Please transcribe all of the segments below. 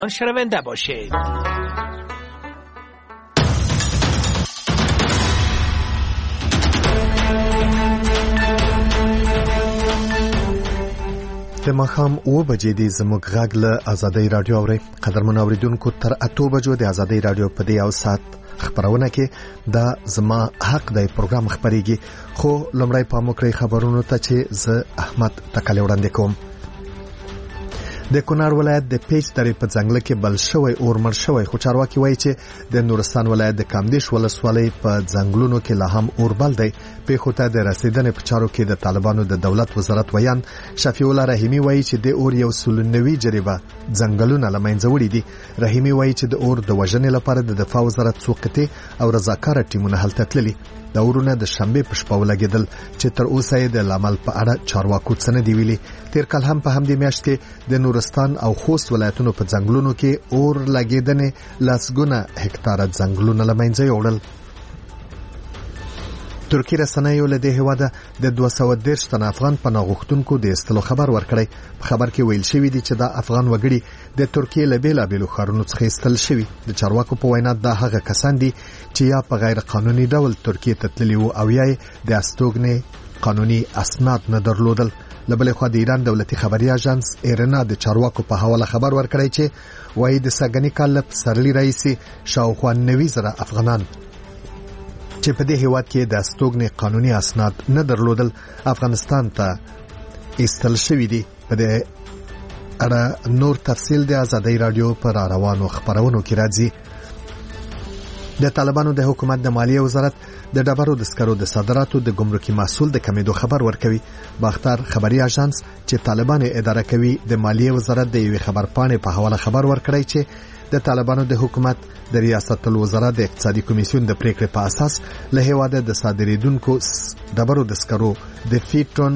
شنونده باشید. د ماښام 9 بجې د زموږ غږ له آزادۍ رادیو اوري. قدرمن اوریدونکو تر 8 بجو د آزادۍ رادیو په دې او سات خبرونه کې دا زما حق دی پروګرام خبريږي. خو لمړی پام وکړئ خبرونو ته چې زه احمد تکلی وړاندې کوم. د کونړ ولایت د پیچ درې په ځنګل کې بل شوی اور مړ شوی، خو چارواکي وایي چې د نورستان ولایت د کامدیش ولسوالۍ په ځنګلونو کې لا هم اور بل دی. پیښو ته د رسیدنې په چارو کې د طالبانو د دولت وزارت ویان شفیع الله رحیمی وایي چې د اور یو سلنوي جریبه ځنګلونه لمنځه وړي دي. رحیمی وایي چې د اور د وژنې لپاره د دفاع وزارت څو قطعې او رضاکاره ټیمونه هلته تللي. د اورونه د شنبه په شپه ولګیدل چې تر اوسه د لامل په اړه چارواکو څه نه دی ویلي. تیر کال هم په همدې میاشت کې د نورستان او خوست ولایتونو په ځنګلونو کې اور لګیدنې لسګونه هکتاره ځنګلونه لمنځه یوړل. ترکی رسنیو له دې هواده د 213 تن افغان پناه غوښتونکو د استلو خبر ورکړی. په خبر کې ویل شوی دی چې دا افغان وګړي د ترکیه له بیلابېلو ښارونو څخه استل شوي. د چارواکو په وینا دا هغه کسان دي چې یا په غیر قانوني ډول ترکیه ته تللي وو او یا د استوګنې قانوني اسناد نه درلودل. له بلې خوا د ایران دولتي خبري اژانس ایرنا د چارواکو په حواله خبر ورکړی چې وایي د سګنی کال په سرلی رئیسي شاوخوا 90,000 افغانان چې په دې هیواد کې د استوګنې قانوني اسناد نه درلودل افغانستان ته استل شوی دي. په دې اړه نور تفصیل د آزادۍ رادیو پر روانو خبرونو کې راځي. د طالبانو د حکومت د مالیه وزارت د ډبرو د سکرو د صادراتو د ګمرکي محصول د کمیدو خبر ورکوي. باختر خبري اژانس چې طالبان اداره کوي د مالیه وزارت د یوې خبرپاڼې په حواله خبر ورکړی چې د طالبانو د حکومت د ریاست الوزرا د اقتصادي کمیسیون د پریکړې په اساس له هواده د صادریدونکو ډبرو د سکرو د فیټون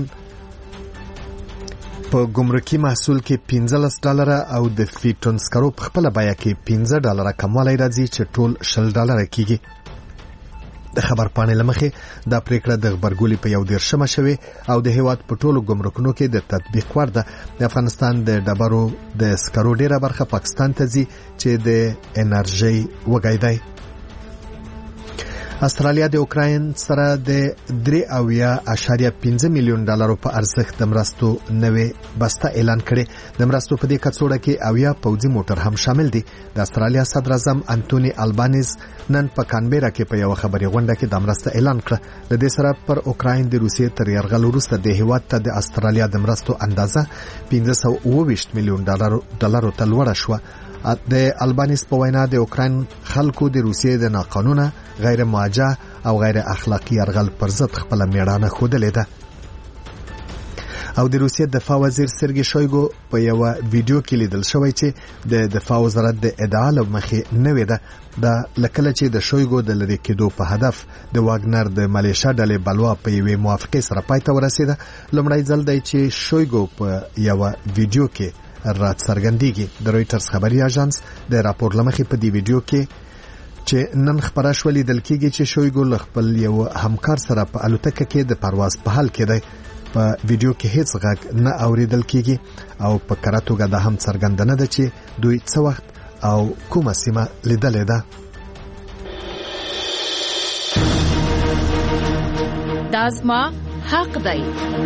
په ګمرکي محصول کې $15 او د فیټون سکرو په خپل بیه کې $15 کموالی راځي چې ټول $10 کیږي. د خبرپاڼې لمخې دا پریکړه د خبرګولي په 11 شوه او د هیواد په ټولو ګمرکونو کې د تطبیق وړ ده. د افغانستان د ډبرو د سکرو ډیره برخه پاکستان ته ځي چې د انرژي وګړي دی. استرالیا د اوکراین سره د $3.5 میلیون په ارزښت د مرستو نوې بسته اعلان کړي. د مرستو په دې کڅوړه کې 80 پوځي موټر هم شامل دي. د استرالیا صدر اعظم انټونی البانیز نن په کانبرا کې په یو خبري غونډه کې د مرسته اعلان کړ. د دې سره پر اوکراین د روسیې تر یرغل وروسته د هیواد ته د استرالیا د مرستو اندازه $520 میلیون ته لوړه شوه. د البانیز په وینا د اوکراین خلکو د روسیې د ناقانونه غیر موجه او غیر اخلاقی یرغل پر ضد خپل میړانه خوده ده. او د روسیې دفاع وزیر سرګي شویګو په یو ویډیو کې لیدل شوی چې د دفاع وزارت د ادعا لمخې نوې ده. دا لکه چې د شویګو د لری کېدو په هدف د واګنر د ملیشیا ډلې بلوا په یوې موافقه سره پای ته ورسېده. لومړی ځل دی چې شویګو په یو ویډیو کې رات څرګندېږي. د رويټرز خبري اژانس د راپور لمخې په دې ویډیو کې چې نن خبره شولې دل کېږي چې شویګو خپل یو همکار سره په الوتکه کې د پرواز په حال کې دی. په ویډیو کې هیڅ غږ نه اوریدل کېږي او په کراتوګه د هم څرګندنه ده چې دوی څه وخت او کومه سیمه لیدلې ده. دازما حق دی.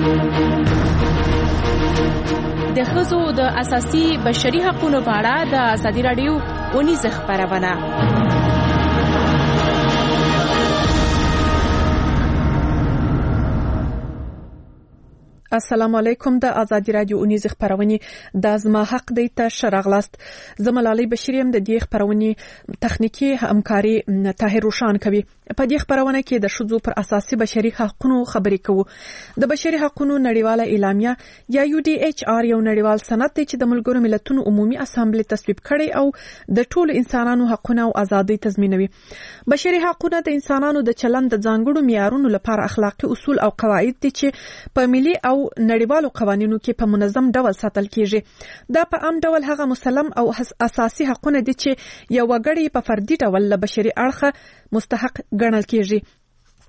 د ښځو د اساسي بشري حقوقو په اړه د آزادۍ رادیو اونیز خبرونه. السلام علیکم. د آزادۍ رادیو اونیز خبرونه د ازما حق دی ته شرغلاست. زملالي بشریم د دې خبرونه تخنیکی همکاري طاهر روشان کوي. په دې خبرونه کې د شذو پر اساسي بشري حقوقو خبرې کوو. د بشري حقوقو نړیواله اعلامیه یا UDHR یو نړیوال سند دی چې د ملګرو ملتونو عمومي اسامبلې تصویب کړي او د ټولو انسانانو حقوقو او ازادۍ تضمینوي. بشري حقوقو د انسانانو د چلند د ځانګړو معیارونو لپاره اخلاقی اصول او قواعد دي چې په ملي او نړیوالو قوانینو کې په منظم ډول ساتل کیږي. دا په عام ډول هغه مسلم او اساسي حقوقونه دي چې یو وګړی په فردي ډول له بشري اړخه مستحق ګڼل کیږي.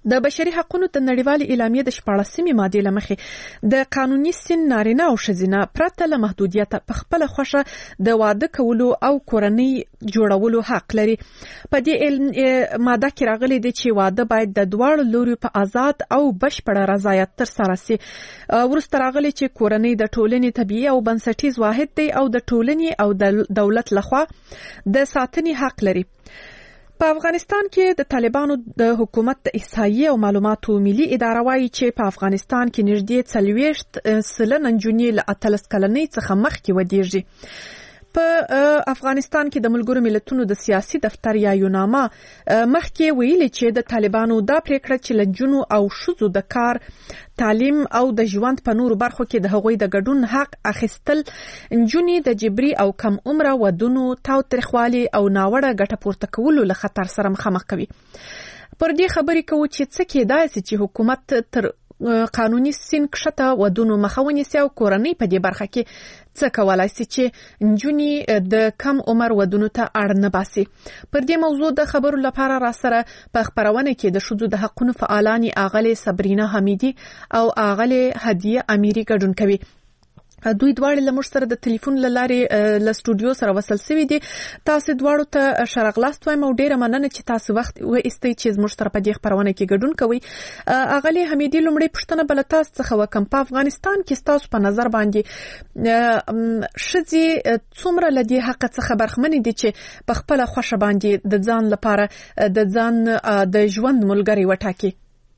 د بشري حقوقو د نړیوالې اعلامیې د 14مې ماده لمخې د قانوني سن نارینه او ښځینه پرته له محدودیت په خپل خوښه د واده کولو او کورنۍ جوړولو حق لري. په دې ماده کې راغلي دي چې واده باید د دواړو لورو په آزاد او بشپړ رضایت ترسره شي. ورسته راغلي چې کورنۍ د ټولنې طبيعي او بنسټیز واحد دی او د ټولنې او د دولت لخوا د ساتنې حق لري. په افغانستان کې د طالبانو د حکومت د احصایې او معلوماتو ملي اداره وايي چې په افغانستان کې نږدې 40% نجونې له 18 کلنۍ څخه مخکې ودیږي. په افغانستان کې د ملګرو ملتونو د سیاسي دفتر یا یوناما مخکې ویلي چې د طالبانو دا پریکړه چې لنجونو او شذو د کار تعلیم او د ژوند په نورو برخو کې د هغوی د ګډون حق اخیستل نجونې د جبري او کم عمره ودونو تاوتریخوالي او ناوړه ګټه پورته کولو له خطر سره مخامخ کوي. پر دې خبرې کوو چې څه کېدای شي چې حکومت تر قانوني سن کښته ودونو مخه ونیسي او کورنۍ په دې برخه کې څه کولای شي چې نجونې د کم عمر ودونو ته اړ نه باسي. پر دې موضوع د خبرو لپاره را سره په خبرونه کې د ښځو د حقوقو فعالان اغلې صبرینا حمیدي او اغلې هدیه امیری ګډون کوي. دوی دواړه له موږ سره د ټلیفون لارې له سټوډیو سره وصل شوي دي. تاسو دواړو ته شرغلاست وایم او ډیره مننه چې تاسو وخت وایستئ چې موږ سره په دې خبرونه کې ګډون کوئ. اغلی حمیدي لومړی پوښتنه بل تاسو څخه وکم، په افغانستان کې تاسو په نظر باندې ښځې څومره له دې حق څخه برخمنې دي چې په خپل خوښه باندې د ځان لپاره د ځان د ژوند ملګری وټاکي؟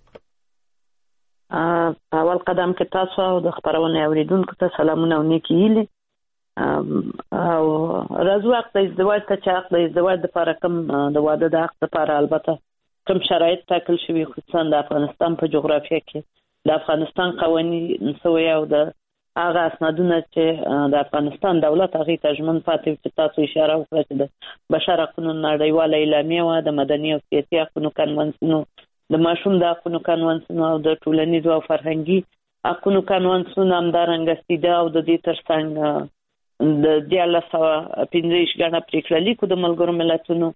اول قدم کې تاسو او د خبرونه اوریدونکو ته سلامونه او نیکی هیلې. او راځو وخت د ازدواج ته چې حق د ازدواج لپاره کوم د واده د حق لپاره البته کوم شرایط ټاکل شوي، خصوصا د افغانستان په جغرافیه کې د افغانستان قوانین سوی او د هغه اسنادونه چې د افغانستان دولت هغه ته ژمن پاتې چې تاسو اشاره وکړه چې د بشر حقوقو نړیواله اعلامیه او د مدني او سیاسي حقوقو کنوانسیون، د ماشوم د حقوقو کنوانسیون او د ټولنیزو او فرهنګي حقوقو کنوانسیون همدارنګه سیده او د دې ترڅنګ د 1915 غاڼه پریکړه لیکو د ملګرو ملتونو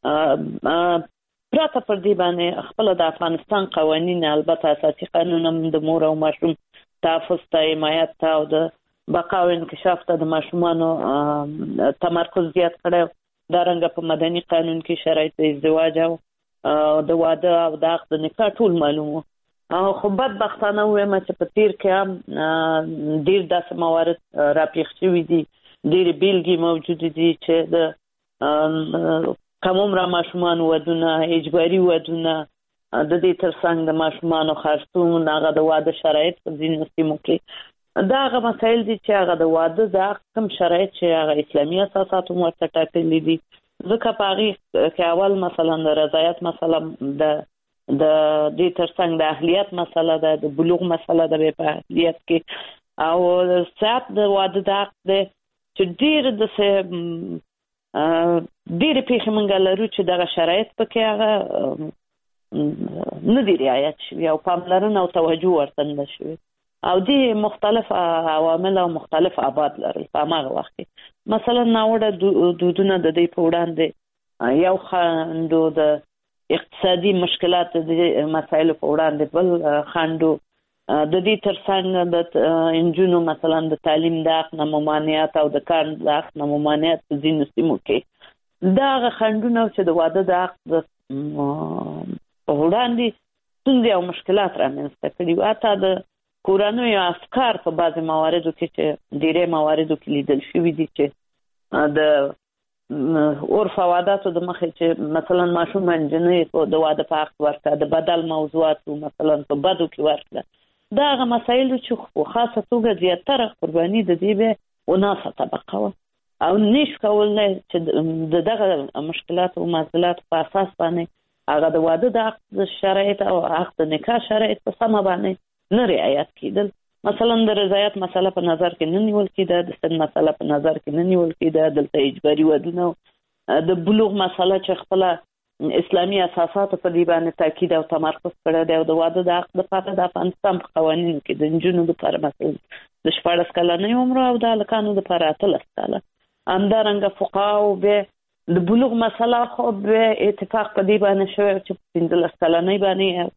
پراته پر دې باندې خپل د افغانستان قوانین، البته اساسي قانون هم د مور او ماشوم تحفظ ته، حمایت ته او د بقا او انکشاف ته د ماشومانو تمرکز زیات کړی. دا رنګه په مدني قانون کې شرایط د ازدواج او د واده او د عقد د نکاح ټول معلومو. خو بدبختانه وایم چې په تیر کې هم ډیر داسې موارد راپېښ شوي دي، ډېرې بیلګې موجودې دي چې د کم عمره ماشومانو ودونه، اجباري ودونه، د دې ترڅنګ د ماشومانو خرڅون، هغه د واده شرایط په ځینو سیمو کې دا هغه مسایل دي چې هغه د واده د عقد کوم شرایط چې هغه اسلامي اساسات هم ورته ټاکلي دي. ځکه په هغې کې اول مثلا د رضایت مسله، د دې ترڅنګ د اهلیت مسله ده، د بلوغ مسله ده په اهلیت کې، او ساعت د واده د عقد ده چې ډېرې پیښې موږ لرو چې دغه شرایط پکې هغه نه دي رعایت شوي او پاملرنه او توجه ورته نه شوي، او دې مختلف عوامل او مختلف ابعاد لرل. په هماغه وخت کې مثلا ناوړه دودونه د دې په وړاندې یو خنډو، د اقتصادي مشکلات د مسایلو په وړاندې بل خنډو، د دې ترڅنګ د انجونو مثلا د تعلیم د حق نه ممانعت او د کار د حق نه ممانعت په ځینو سیمو کې دا هغه خنډونه چې د واده د حق په وړاندې ستونزې او مشکلات رامنځته کړي. حتی د کورنۍ افکار په بعضې مواردو کې چې ډېری مواردو کې لیدل شوي دي چې د عرف او عاداتو د مخې چې مثلا ماشوم نجلۍ د واده په حق ورکړه، د بدل موضوعاتو مثلا په بدو کې ورکړه، دا هغه مسایلو چې په خاصه توګه زیاتره قرباني د دې به وناسه طبقه وه او نشو کولی چې د دغه مشکلاتو او معضلاتو په اساس باندې هغه د واده د عقد شرایط او عقد د نکاح شرایط په سمه باندې نه رعایت کېدل. مثلا د رضایت مسله په نظر کې نه نیول کېده، د سن مسله په نظر کې نه نیول کېده، دلته اجباري ودونه، د بلوغ مسله چې خپله اسلامي اساساتو په دې باندې تاکید او تمرکز کړی دی، او د واده د عقد لپاره د افغانستان په قوانینو کې د نجونو لپاره مثلا د 14 کلنۍ عمر او د هلکانو لپاره 18 کاله. همدارنګه فقهاو به د بلوغ مسله خو به اتفاق په دې باندې شوی چې 15 کلنۍ باندې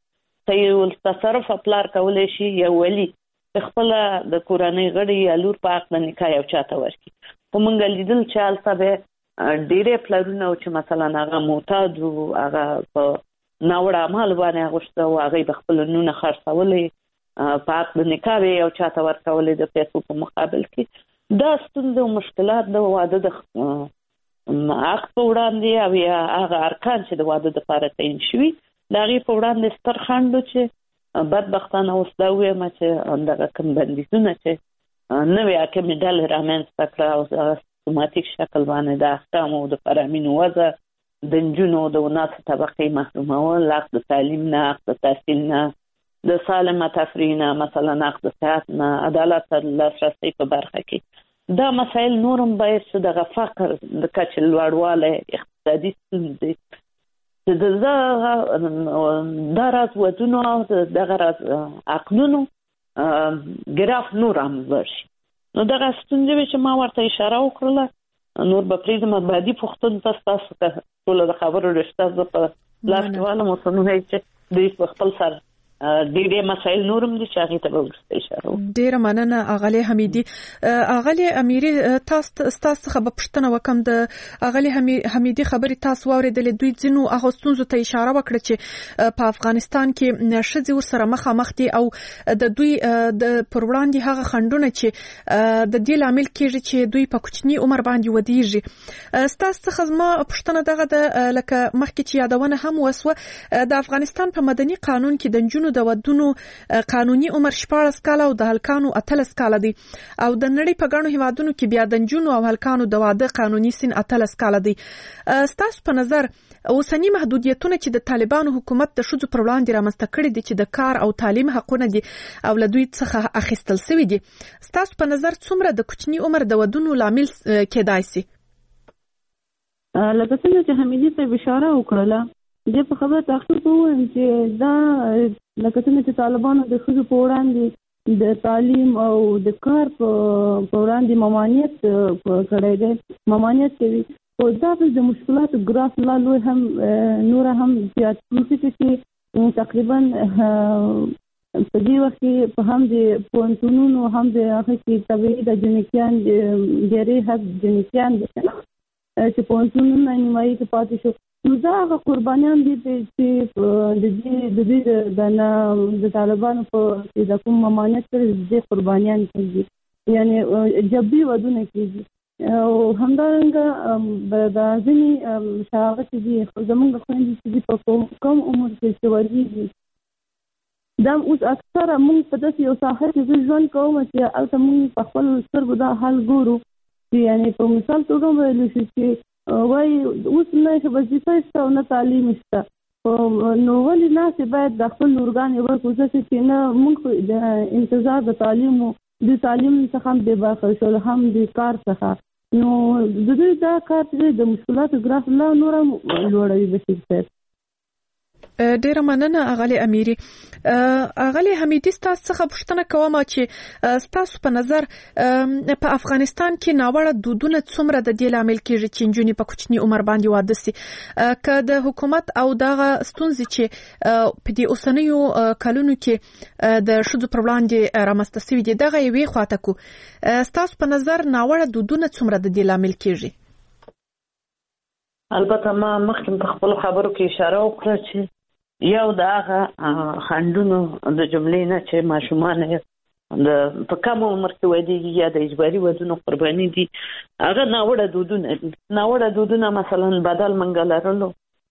صحیح تصرف پلار کولای شي یو ولی خپل د کورنۍ غړي یا لور په حق د نکاح یو چاته ورکړي. خو موږ لیدل چې هلته به ډېرې پلرونه او چې مثلا هغه معتاد وو، هغه په ناوړه اعمال باندې اغوښته او هغوی به خپل لورونه خرڅولې په حق د نکاح یې یو چاته ورکولې د پیسو په مقابل کې. دا ستونزې او مشکلات د واده د حق په وړاندې او یا هغه ارکان چې د واده دپاره تعین شوي د هغې په وړاندې ستر خنډ و چې بدبختانه اوس دا ووایم چې دغه کوم بندیزونه چې نوې حاکمې ډلې رامنځته کړه او سیستماتیک شکل باندې د احکامو د فرامینو وضع، د نجونو د وناسه طبقې محرومول، حق د تعلیم نه، حق د تحصیل نه، د سالمه تفریح نه، مثلا حق د صحت نه، عدالت ته لاسرسی په برخه کې دا مسایل نور هم باید چې دغه فقر د کچې لوړوالی، اقتصادي ستونزې چې دا راز ودونو او دغه راز عقلونو ګراف نور هم لوړ شي. نو دغه ستونزې وې چې ما ورته اشاره وکړله. نور به پرېږدم بعدي پوښتنو ته ستاسو ټوله د خبرو رشته زه په لاس کې والم، اوس نو چې دوی په خپل سر ډېرې مسایل نورم دي چې هغې ته به وروسته اشاره وکړو. ډېره مننه اغلې حمیدي. اغلې امیري ستاسو څخه به پوښتنه وکړم، د اغلې حمیدي خبرې تاسو واورېدلې، دوی ځینو هغو ستونزو ته اشاره وکړه چې په افغانستان کې ښځې ورسره مخامخ دي او د دوی پر وړاندې هغه خنډونه چې د دې لامل کېږي چې دوی په کوچني عمر باندې ودیږي. ستاسو څخه زما پوښتنه دغه ده، لکه مخکې چې یادونه هم وسوه، د افغانستان په مدني قانون کې د نجونو د ودونو قانوني عمر 14 کاله او د هلکانو 18 کاله دی او د نړۍ په ګڼو هیوادونو کې بیا د نجونو او هلکانو د واده قانوني سن 18 کاله دی. ستاسو په نظر اوسنی محدودیتونه چې د طالبانو حکومت د ښځو پر وړاندې رامنځته کړي دي چې د کار او تعلیم حقونه دي او له دوی څخه اخیستل شوي دي، ستاسو په نظر څومره د کوچني عمر د ودونو لامل کېدای شي؟ لکه څنګه چې حمیدي صاحب اشاره وکړله، زه په خبره تحقیق ووایم چې دا لکه څنګه چې طالبانو د ښځو په وړاندې د تعلیم او د کار په وړاندې ممانعت کړی دی، ممانعت کوي، او دا د مشکلاتو ګراف لا لوی هم نوره هم زیات کیږي چې تقریبا په دې وخت کې په هم د پوهنتونونو هم د هغه کې طبیعي د جنکیان ډېرې حق جنکیان دي چې پوهنتونونه نیمایي کې پاتې شو. نو دا هغه قربانیان دي چې د طالبانو په د کوم ممانعت سره د قربانیان کېږي، یعنی جبري ودونه کېږي. او همدارنګه د ځینې شاغه چې دي زمونږ خویندې چې دي په کم عمر کې چې ورېږي، دا اوس اکثره مونږ په داسې یو ساحه کې زه ژوند کوم چې هلته مونږ په خپل سترګو دا حال ګورو چې یعنی په مثال توګه ویلی شي چې وایي اوس نه وظیفه شته او نه تعلیم شته، نو ولې ناسې باید د خپل لورګانې ورکړو چې نه مونږ د انتظار د تعلیم څخه هم بې برخه شول، هم د کار څخه. نو د دوی دا کار چې د مشکلاتو ګراف لا نور هم لوړوي. بشیر صاحب ډیره مننه اغلې امیري. اغلې حمیدي ستاسو څخه پوښتنه کوم چې ستاسو په نظر په افغانستان کې ناوړه دودونه څومره د دې لامل کېږي چې نجونې په کوچني عمر باندې واده سي، که د حکومت او دغه ستونزې چې په دې اوسنیو کلونو کې د ښځو پر وړاندې رامنځته شوي دي دغه یوې خواته کو، ستاسو په نظر ناوړه دودونه څومره د دې لامل کېږي؟ البته ما مخکې په خپلو خبرو کې اشاره وکړه چې یو د هغه خنډونو د جملې نه چې ماشومان په کم عمر کې ودیږي یا د اجباري ودونو قرباني دي، هغه ناوړه دودونه دي. ناوړه دودونه مثلا بدل منګه لرلو،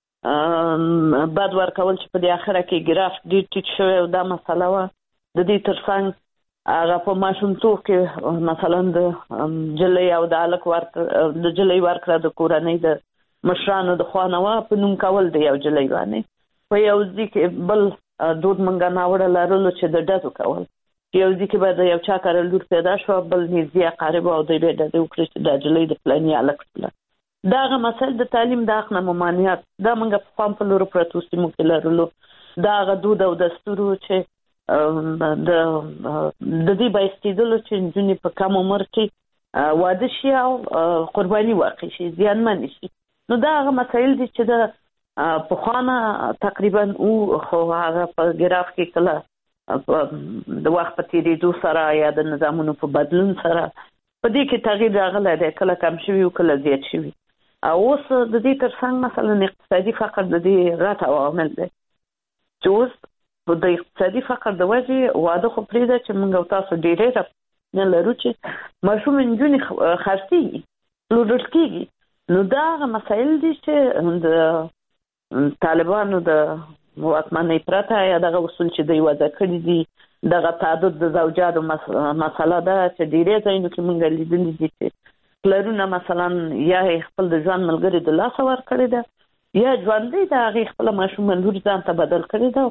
بد ورکول چې په دې اخره کې ګراف ډېر ټیټ شوی او دا مسله وه. د دې ترڅنګ هغه په ماشومتوب کې مثلا د جلۍ او د هلک د جلۍ ورکړه د کورنۍ د مشرانو د خوا نه وه په نوم کول د یو جلۍ باندې. په یو ځای کې بل دود منګه ناوړه لرلو چې د ډزو کول، یو ځای کې به د یو چا کره لور پیدا شوه بل نږدې اقارب او دوی به یې ډزې وکړي چې دا جلۍ د فلاني هلک شوله. دا هغه مسایل د تعلیم د حق نه ممانعت دا موږ په پام په لورو پرتو سیمو کې لرلو. دا هغه دود او دستورو چې د دې باعث کېدلو چې نجونې په کم عمر کې واده شي او قرباني واقع شي، زیانمن شي. نو دا هغه مسایل دي چې د په خوانه تقریبا او خو هغه په ګراف کې کله د وخت په تیریدو سره یا د نظامونو په بدلون سره په دې کې تغییر راغلی دی، کله کم شوي او کله زیات شوي. اوس د دې ترڅنګ مثلا اقتصادي فقر د دې غټ عوامل دی چې اوس د اقتصادي فقر د وجې واده خو پرېږده چې موږ او تاسو ډېرې نه لرو چې ماشوم نجونې خرڅېږي، پلورل کېږي. نو دا هغه مسایل دي چې د طالبانو د واکمنۍ پرته یا دغه اصول چې دوی وضع کړي دي، دغه تعدد د زوجاتو مسله ده چې ډېرې ځایونو کې موږ لیدلي دي چې پلرونه مثلا یا خپل د ځان ملګري د لاسه ورکړې ده یا ژوندۍ د هغې خپله ماشومه لور ځان ته بدل کړې ده،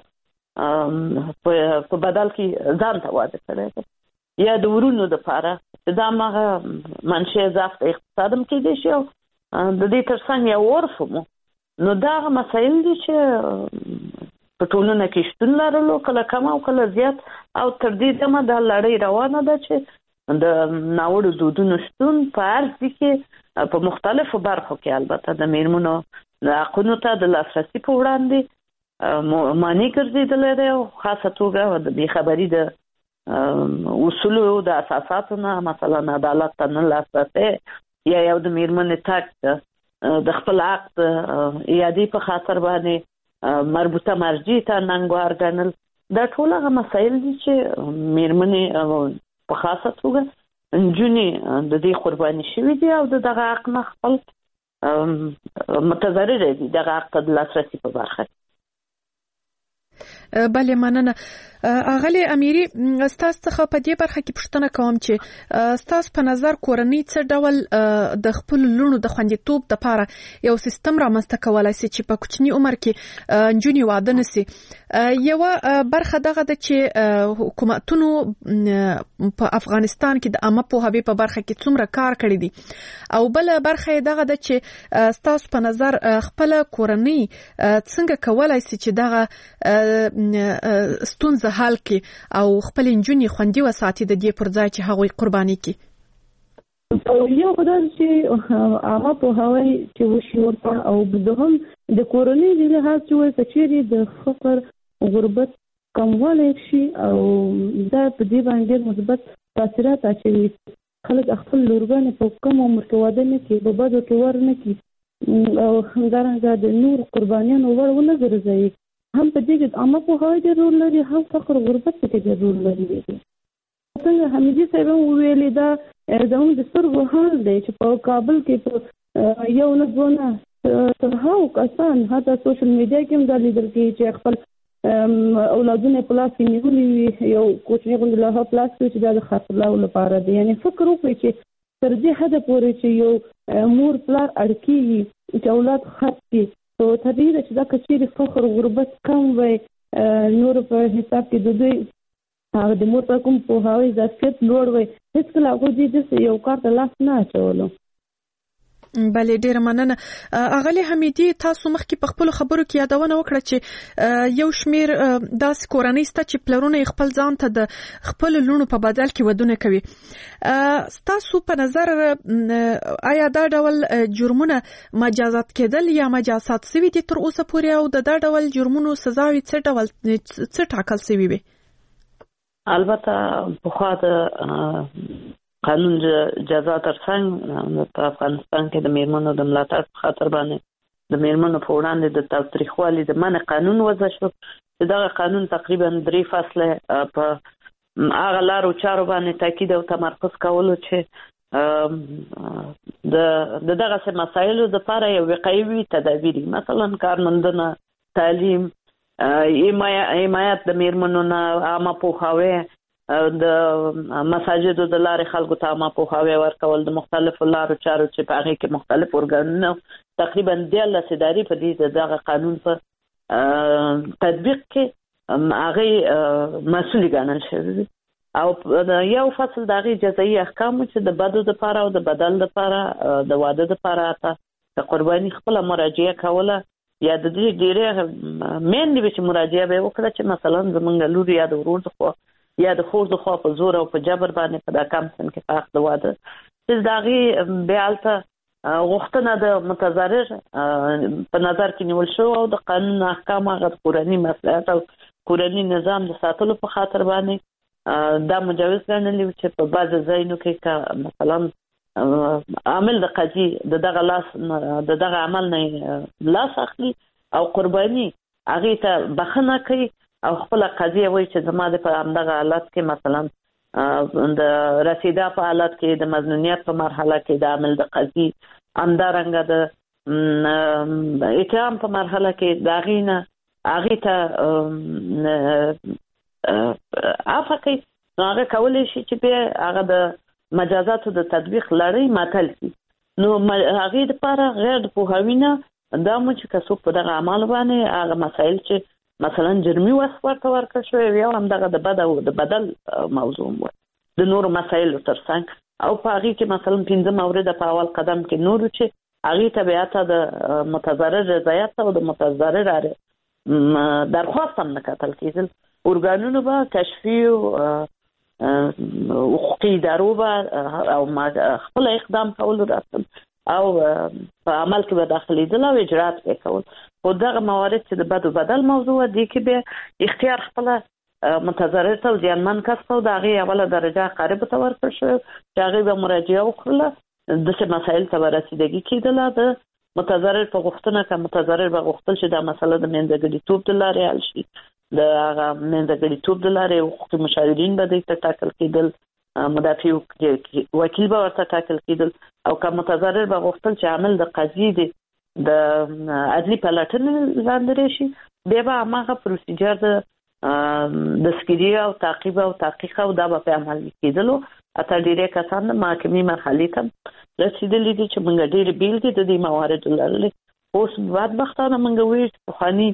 په بدل کې ځان ته واده کړی ده، یا د ورونو دپاره چې دا هماغه منشأ ضعف د اقتصاد هم کېدی شي او د دې ترڅنګ یو عرف مو. نو دا هغه مسایل دي چې په ټولنه کې شتون لرلو، کله کم او کله زیات، او تر دې دمه دا لړۍ روانه ده چې د ناوړو دودونو شتون په هر ځای کې په مختلفو برخو کې البته د میرمنو د حقونو ته د لاسرسي په وړاندې مانع ګرځېدلی دی، او خاصه توګه د بېخبري د اصولو د اساساتو نه، مثلا عدالت ته نه لاسرسی یا یو د میرمنې تګ د خپل حق د ایادې په خاطر باندې مربوطه مرجع ته ننګوار ګڼل. دا ټول هغه مسایل دي چې میرمنې په خاصه توګه نجونې د دې قرباني شوي دي او دغه حق نه خپل متضرره دي، دغه حق ته د لاسرسي په برخه کې. بله مننه. اغلی امیری ستاسو څخه په دې برخه کې پوښتنه کوم چې ستاسو په نظر کورنۍ څه ډول د خپل لونو د خوندیتوب لپاره یو سیستم رامنځته کولای شي چې په کوچني عمر کې نجونې واده نشي؟ یو برخه دغه ده چې حکومتونو په افغانستان کې د عامه پوهاوي په برخه کې څومره کار کړی دی، او بل برخه دغه ده چې ستاسو په نظر خپل کورنۍ څنګه کولای شي چې دغه ستونزه حل کړي او خپل نجونې خوندي وساتي د دې پر ځای چې هغوی قرباني کړي؟ یو خدای چې عامه پوهاوی چې وشي ورته، او دوهم د کورنۍ د لحاظ چې وایي کچېرې د فقر غربت کموالی شي او دا په دې باندې مثبت تاثیرات اچوي. خلک خپل لورګانې په کم عمر کې واده نه کړي، په بدو کې ور نه کړي، او همدارنګه د نور قربانیانو ور ونه ګرځوي. هم په دې کې عامه پوهاوی ډېر رول لري، هم فقر غربت کې ډېر رول لري. څنګه حمیدي صاحب وویلې دا زموږ د سترګو حال دی چې په کابل کې په یو نه دوه نه تر هغو کسان حتی سوشل میډیا کې هم دا لیدل کېږي چې خپل اولادونه په لاس کې نیولي وي، یو کوچنی غوندې لوحه په لاس کې چې دا د خرڅلاو لپاره دی. یعنې فکر وکړئ چې تر دې حده پورې چې یو مور پلار اړ کېږي چې اولاد خرڅ کړي، نو طبیعي ده چې دا کچېرې فقر غربت کم وی، نور په حساب کې د دوی د مور په کوم پوهاوی ظرفیت لوړ وی، هېڅکله هغوی دې داسې یو کار ته لاس نه اچولو. بله ډیره مننه. اغلی حمیدي تاسو مخکې په خپل خبرو کې یادونه وکړه چې یو شمیر داسې کورنۍ شته چې پلرونه خپل ځان ته د خپل لونو په بدل کې ودونه کوي. تاسو په نظر آیا دا ډول جرمونه مجازات کېدل یا مجازات شوي دي تر اوسه پورې، او دا ډول جرمونو سزاوي څه ټاکل شوي وي؟ البته پخوا د قانون جزا ترڅنګ په افغانستان کې د میرمنو د ملاتړ په خاطر باندې د میرمنو په وړاندې د تاوتریخوالي د منع قانون وضع شو. دغه قانون تقریبا 3 فصله په هغه لارو چارو باندې تاکید او تمرکز کولو چې د دغه مسایلو لپاره یو وقایوي تدابیر، مثلا کارمندانه، تعلیم، حمایت د میرمنو نه، عامه پوهاوی، د مساجدو د لارې خلکو ته عامه پوهاوی ورکول، د مختلفو لارو چارو چې په هغې کې مختلف ارګانونه تقریبا 13 ادارې په دې دغه قانون په تطبیق کې هغې مسؤلې ګڼل شوي دي. او یو فصل د هغې جزایي احکامو چې د بدو دپاره او د بدل دپاره د واده دپاره حتی د قرباني خپله مراجعه کوله، یا د دې ډېرې میندې به چې مراجعه به یې وکړه چې مثلا زمونږ لور یا د ورور د خوا یا د خور د خوا په زور او په جبر باندې په دا کم سن کې په حق د واده چې د هغې بیا هلته غوښتنه د متضرر په نظر کې نیول شو او د قانون احکام هغه کورنی مصلحت او کورنی نظام د ساتلو په خاطر باندې دا مجوز ګڼل چې په بعض ځایونو کې مثلا عامل د قاضي دغه عمل نه لاس اخلي او قرباني هغه ته بخنه کوي او خپل قاضي وایي چې زما د په همدغه حالت کې مثلا د رسیدا په حالت کې د مظنونیت په مرحله کې د عامل د قاضي همدارنګه د اتهام په مرحله کې د هغې ته عفو کوي، نو هغه کولی شي چې بیا هغه د مجازاتو د تطبیق لړۍ ماتل کړي. نو هغې دپاره غیر د پوهاوي نه دا مو چې که څوک په دغه اعمالو باندې هغه مسایل چې مثلا جرمي وصف ورته ورکړل شوی یا همدغه د بدل موضوع وي د نورو مسایلو ترڅنګ او په هغې کې مثلا 15 مورده په اول قدم کې نورو چې هغې ته بیا ته د متضرر رضایت او د متضرر درخواست هم نه کتل کېدل. ارګانونو به کشفي حقوقي ادارو به او خپل اقدام کول راتل او په عمل کې به داخلېدل او اجرات به کول. خو دغه موارد چې د بدو بدل موضوع دي کې به اختیار خپل متضرر ته زیانمن کس ته د هغې اوله درجه قارب ته ورکړل شوی چې هغې به مراجعه وکړله، داسې مسایل ته به رسیدګي کېدله. د متضرر په غوښتنه که متضرر به غوښتل چې دا مسله د منځګړیتوب د لارې حل شي، د هغه منځګړیتوب د لارې حقوقي مشاورین به دوی ته ټاکل کېدل، مدافع وکیل به ورته ټاکل کېدل، او که متضرر به غوښتل چې عامل د قاضي د عدلي پلټنې لاندې راشي، بیا به هماغه پروسیجر د سکیدي او تعقیب او تحقیق او دا به په عمل کېدلو. حتی ډېری کسان د محاکمې مرحلې ته رسېدلي دي چې موږ ډېرې بېلګې د دې مواردو لرلې. اوس بدبختانه موږ وایو چې پخواني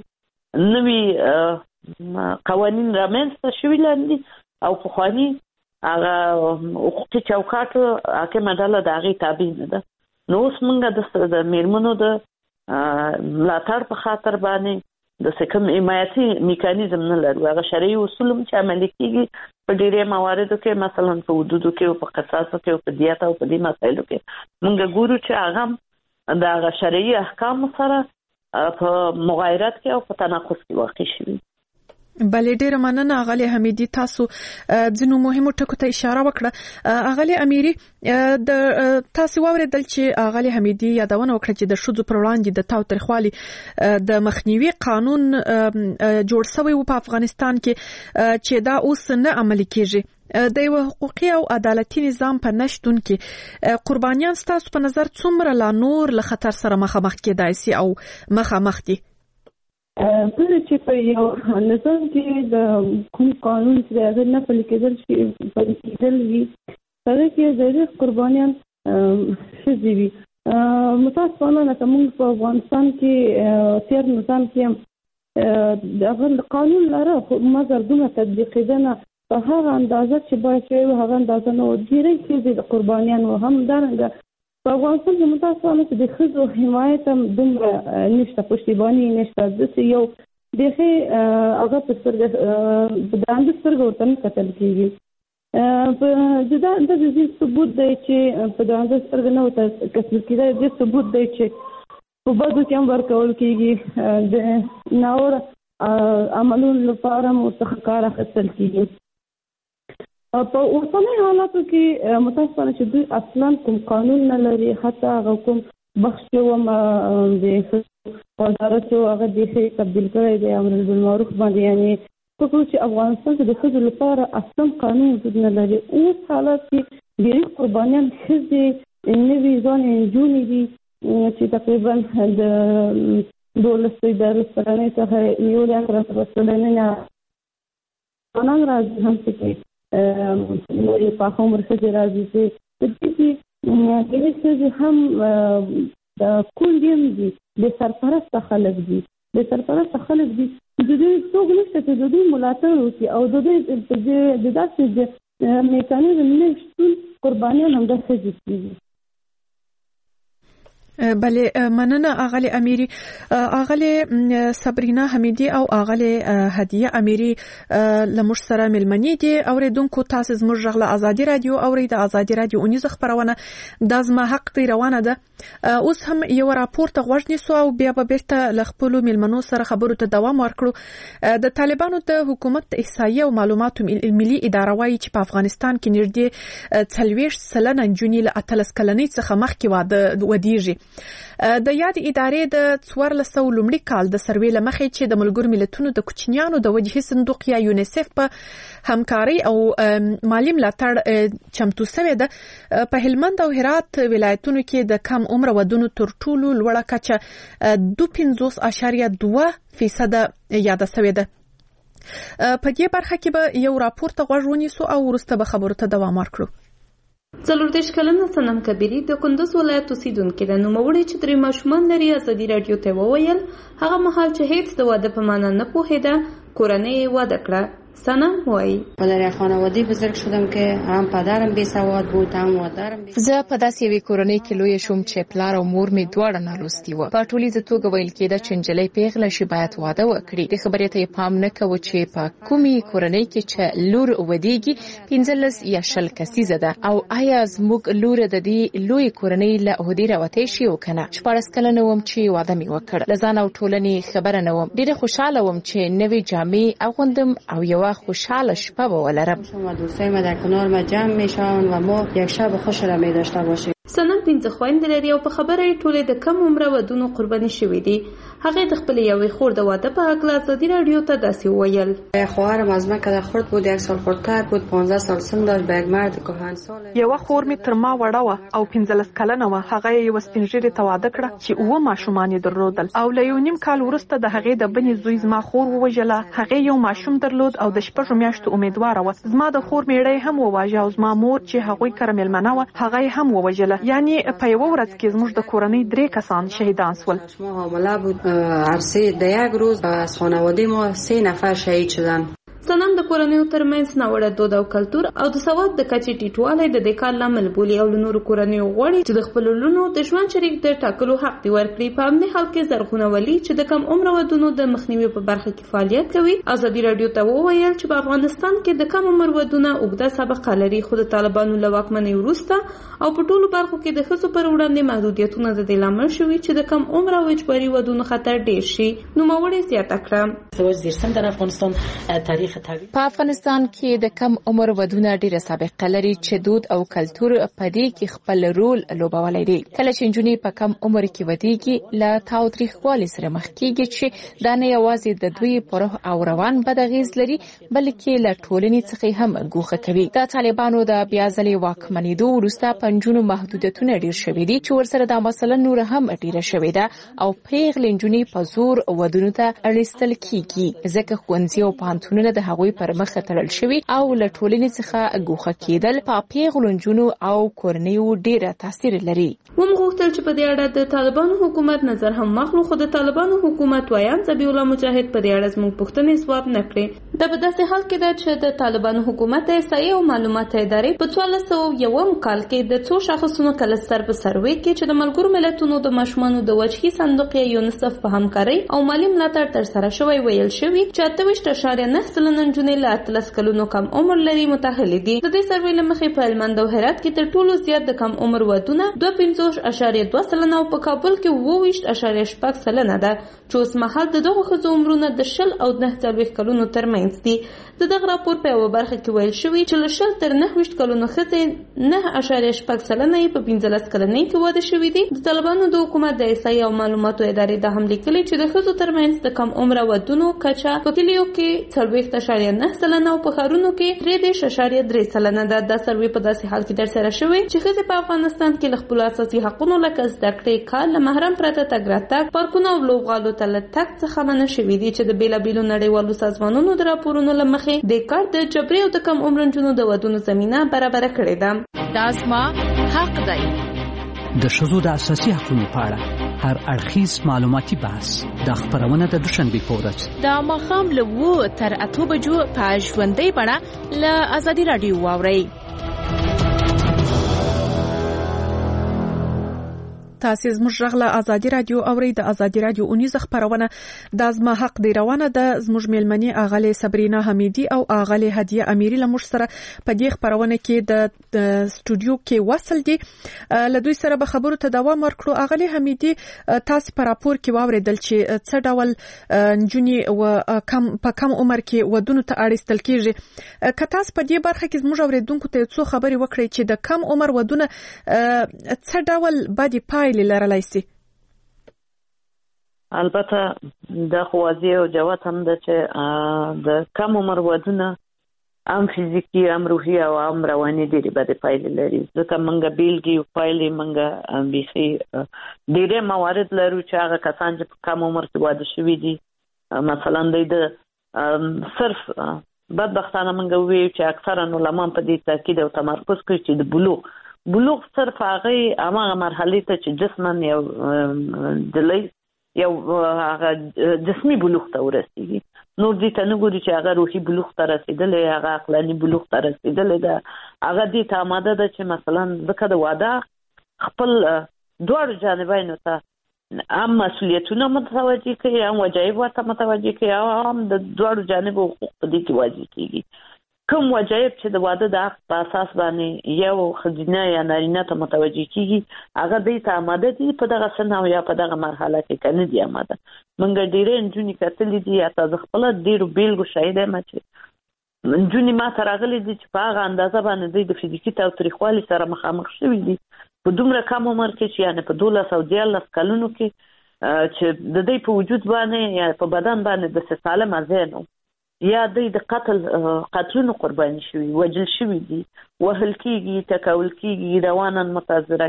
نوي قوانین رامنځته شوي لاندې او پخواني هغه حقوقي چوکاټ حاکمه ډله د هغې تابع نه ده. نو اوس موږ د میرمنو د ملاتړ په خاطر باندې د کوم حمایتي میکانیزم نه لرو. هغه شرعي اصول هم چې عملي کېږي په ډېری مواردو کې، مثلا په حدودو کې او په قصاصو کې او په دیت او په دې مسایلو کې موږ ګورو چې هغه د هغه شرعي احکامو سره په مغایرت کې او په تناقض کې واقع شوي. بلې ډیره مننه اغلی حمیدي، تاسو ځینو مهمو ټکو ته اشاره وکړه. اغلی امیري، د تاسو واوریدل چې اغلی حمیدي یادونه وکړه چې د ښځو پر وړاندې د تاوتریخوالي د مخنیوي قانون جوړ شوی و په افغانستان کې چې دا اوس نه عملي کیږي. د یو حقوقي او عدالتي نظام په نشتون کې قربانیان ستاسو په نظر څومره لا نور له خطر سره مخامخ کېدای شي او مخامخ دي؟ کله چې په یو نظام کې د کوم قانون چې هغه نه پلي کېدل وي، هغه کې ډېر قربانیان ښځې وي. متاسفانه که موږ په افغانستان کې تېر نظام کې د هغه قانون لره خو مګر دومره تطبیقېدنه په هغه اندازه چې باید شوی وي هغه اندازه نه و. ډېری ښځې د قربانیان و. همدارنګه په افغانستان کې متاسفانه چې د ښځو حمایت هم دومره نشته، پشتیباني نشته. داسې یو بیخي هغه په دانده سترګه ورته نه کتل کېږي. دا د ثبوت دی چې په دانده سترګه نه ورته کتل کېدی. د ثبوت دی چې په بدو کې هم ورکول کېږي، د ناوړه عملونو لپاره هم ورڅخه کار اخیستل کېږي. په اوسنۍ حالاتو کې متاسفانه چې دوی اصلا کوم قانون نه لري، حتی هغه کوم بخش چې د وزارت هغه د تبدیل کړی دی امر بالمعروف باندې، یعنی په چې افغانستان کې د ښځو لپاره اصلا قانون وجود نه لري. اوس حالات کې ډېری قربانیان ښځې نوي ځوانې نجونې دي چې تقریبا د 12 کلنۍ څخه نیولې تر 18 کلنۍ ځوانان راځي هم چې نورې پاخه عمر ښځې راځي چې په دې کې ډېرې ښځې هم د کونډې هم دي، د سرپرسته خلک دي. د سرپرسته خلک دي د دوی څوک نشته چې د دوی ملاتړ وکړي او د دوی د داسې میکانیزم نه شتون قربانیان همدا ښځې کېږي. بله مننه اغلی امیری، اغلی صبرینا حمیدی او اغلی هدیه امیری لمش سره ملمنی دي اوریدونکو تاسو زموږ غږ له ازادي رادیو اورید ازادي رادیو اونیز خبرونه د زما حق دی روانه ده. اوس هم یو راپورټ غوښ نیسو او بیا به بیرته ل خپل ملمنو سره خبرو ته دوام ورکړو. د طالبانو د حکومت احصایه او معلوماتو ملي اداره وايي چې په افغانستان کې نږدې 40% نجونې له 13 کلنۍ څخه مخکې واده ودیږي. د یاد ادارې د 1400 لومړي کال د سروې لمخې چې د ملګرو ملتونو د کوچنیانو د وجهي صندوق یا یونیسف په همکاري او مالی ملاتړ چمتو شوې ده. په هلمند او هرات ولایتونو کې د کم عمر ودونو تر ټولو لوړه کچه 2.2% یاده شوې ده. په دې برخه کې به یو راپورټ غوښ ونیسو او وروسته به خبرو ته دوام ورکړو. 40 کلنه صنم کبیری د کندوز ولایت اوسیدونکې ده. نوموړی چې 3 ماشومان لري ازادي رادیو ته وویل هغه مهال چې هیڅ د واده په معنا نه پوهیده کورنۍ واده کړه. سنم وای در خانواده بزرگ شدم که هم پدرم بی سواد بود هم مادرم بی. زه په داسې یوې کورنۍ کې لوی شوم چې پلار او مور مې دواړه نالوستي وو. په ټولیزه توګه ویل کېده چې نجلۍ پیغله شي باید واده وکړي. د خبرې ته پام نه کوو چې په کومې کورنۍ کې چې لور ودیږي 15 یا 20 کسیزه ده او آیا زموږ لور د دې لوی کورنۍ له عہدې راوتې شي او کنه. 14 کلنه وم چې واده مې وکړ. لزان او ټولنې خبره نه وم. ډېر خوشاله وم چې نوې جامې اغوندم او یو خوشحال شپه ولرم. شما دوستای ما در کنار ما جمع میشن و ما یک شب خوش را می داشته باشیم. سنم 15 خويندې لري او په خبره ټوله د کم عمره ودونو قرباني شوې دي. هغه د خپل یوې خور د واده په اړه ازادي رادیو ته داسې وویل. خواهرم از من که خرد بود 1 سال خردتر بود 15 سال سن داشت به یک مرد کهنسال. یو خور می تر ما وړه و او 15 کلنه و. هغه یو سپینږیري ته واده کړه چې 9 ماشومان یې درلودل او له یو نیم کال وروسته د هغې د بنې زوی زما خور ووژله. هغه یو ماشوم درلود او د 6 میاشتو امیدواره و. زما د خور میړی هم وواژه او زما مور چې هغوی کړه ملمنه و هغه هم ووژله. یعنی په یو ورځ کې زموږ د کورنۍ 3 کسان شهیدان شول. ما حامله بود عرصه د یک روز از خانواده ما 3 نفر شهید شدند. سنم د کورنیو ترمنځ ناوړه دود او کلتور او د سواد د کچې ټیټوالی د دې کار لامل بولي او نورو کورنیو غواړي چې د خپل لونو د ژوند شریک د ټاکلو حق دی ورکړي. په همدې حال کې زرغونه ولي چې د کم عمر ودونو د مخنیوي په برخه کې فعالیت کوي ازادي رادیو ته وویل چې په افغانستان کې د کم عمر ودونه اوږده سابقه لري خو د طالبانو له واکمنۍ وروسته او په ټولو برخو کې د ښځو پر وړاندې محدودیتونه د دې لامل شوي چې د کم عمر او اجباري ودونو خطر ډیر شي. نوموړی زیاته کړه په افغانستان کې د کم عمر ودونه ډیره سابقه لري چې دود او کلتور په دې کې خپل رول لوبولی دی. کله چې نجونې په کم عمر کې ودیږي له تاوتریخوالي سره مخ کیږي چې دا نه یوازې د دوی پر روح او روان بد اغیز لري بلکې له ټولنې څخه هم ګوښه کوي. د طالبانو د بیا ځلې واکمنېدو وروسته په نجونو محدودیتونه ډیر شوي دي چې ورسره دا مسله نور هم ډیره شوې ده او پیغلې نجونې په زور ودونو ته اړیستل کیږي ځکه ښوونځي او پوهنتونونه د هغوی پر مخ تړل شوي او له ټولنې څخه ګوښه کېدل په پیغلو نجونو او کورنیو ډیره تاثیر لري. ومغوښتل چې په دې اړه د طالبانو حکومت نظر هم واخلو خو د طالبانو حکومت وایان ذبیح الله مجاهد په دې اړه زموږ پوښتنې ځواب نه کړې. دا په داسې حال کې ده چې د طالبانو حکومت احصایې او معلومات ادارې په 1401 کال کې د څو شاخصونو کله سر په سروې کې چې د ملګرو ملتونو د ماشومانو د وجهي صندوق یا یونیسف په همکارۍ او مالی ملاتړ ترسره شوی ویل شوی چې 28.9% نجونې له 13 کلونو کم عمر لري متأهلې دي. د دې سروې له مخې په هلمند او هرات کې تر ټولو زیات د کم عمر ودونه 2.2% او په کابل کې 20.8% ده چې اوس مهال د دغو ښځو عمرونه د 20 او 29 کلونو ترمنځ دي. د دغه راپور په یوه برخه کې ویل شوي چې له 20 تر 29 کلونو ښځې 9.8% په 15 کلنۍ کې واده شوي دي. د طالبانو د حکومت د احصایې او معلوماتو ادارې دا هم لیکلي چې د ښځو ترمنځ د کم عمره ودونو کچه په کلیو کې 40.9% او په ښارونو کې 3.3% ده. دا سروې په داسې حال کې ترسره شوې چې ښځې په افغانستان کې له خپلو اساسي حقونو لکه زده کړې، کار، له محرم پرته تګ راتګ، پارکونو او لوبغالو ته له تګ څخه منع شوي دي چې د بېلابېلو نړیوالو سازمانونو د راپورونو له مخې د کار د جبري او د کم عمر نجونو د ودونو زمینه برابره کړې ده. دا زما حق دی. د ښځو د اساسي حقونو په اړه هر اړخیز معلوماتي بحث د خبرونه د دوشنبې په ورځ د ماښام له 7 تر 8 بجو په ژوندۍ بڼه له ازادي رادیو واورئ. تاسو زموږ غږ ازادي رادیو اوري د ازادي رادیو اونیزه خبرونه د ازما حق دی روانه د زموږ ملمنې اغله صبرینا حمیدی او اغله هدیه امیری له مش سره په دې خبرونه کې د استودیو کې وصل دي له دوی سره به خبرو ته دوام ورکړو. اغله حمیدی تاسو په راپور کې واوریدل چې څه ډول نجونی او کم عمر کې ودونو ته اړیستل کیږي. که تاسو په دې برخه کې زموږ اوریدونکو ته څو خبري وکړي چې د کم عمر ودونه څه ډول باندې پایلې لرلای شي؟ البته د خوازي او جوات هم د چې د کم عمر ودونه هم فزیکی هم روحي او هم رواني ډېری باندې پایلې لري. ځکه موږ بیلګي پایلې موږ بيخي ډېر موارد لرو چې هغه کسان چې په کم عمر کې واده شوي دي مثلا د صرف بدبختانه موږ وی چې اکثرا علما په دې تاکید او تمرکز کوي چې د بلوغ صرف هغه مرحله ته چې جسمن یو هغه جسمي بلوغ ته ورسیږي. نور دې ته نه ګوري چې هغه روحي بلوغ ته رسیدلې هغه عقلاني بلوغ ته رسیدلې ده. هغه دې ته آماده ده چې مثلا ځکه د واده خپل دوړ جانبینو ته هم مسؤلیتونه متوجه کوي هم وجایب ورته متوجه کوي هم د دوړ جانبو حقوق په دې کې واجب کیږي. کوم وجایب چې د واده د حق په اساس باندې یو خدینه یا نارینه ته متوجه کیږي هغه دې ته آماده دي په دغه سن او یا په دغه مرحله کې کنه دي آماده. منګ ډیره انجونی کتلې دي یا تاسو خپل ډیرو بیلګو شاهده مچ انجونی ما تراغلي دي چې په هغه اندازه باندې د فزیکی تاوتریخوالي سره مخامخ شوي دي په دومره کم عمر کې چې یعنی په 12 کلونو کې چې د دې په وجود باندې یا په بدن باندې د سالم ذهن یا د قتلونو قرباني شوي وجل شوي دي وهل کیږي تکول کیږي رواناً متاثره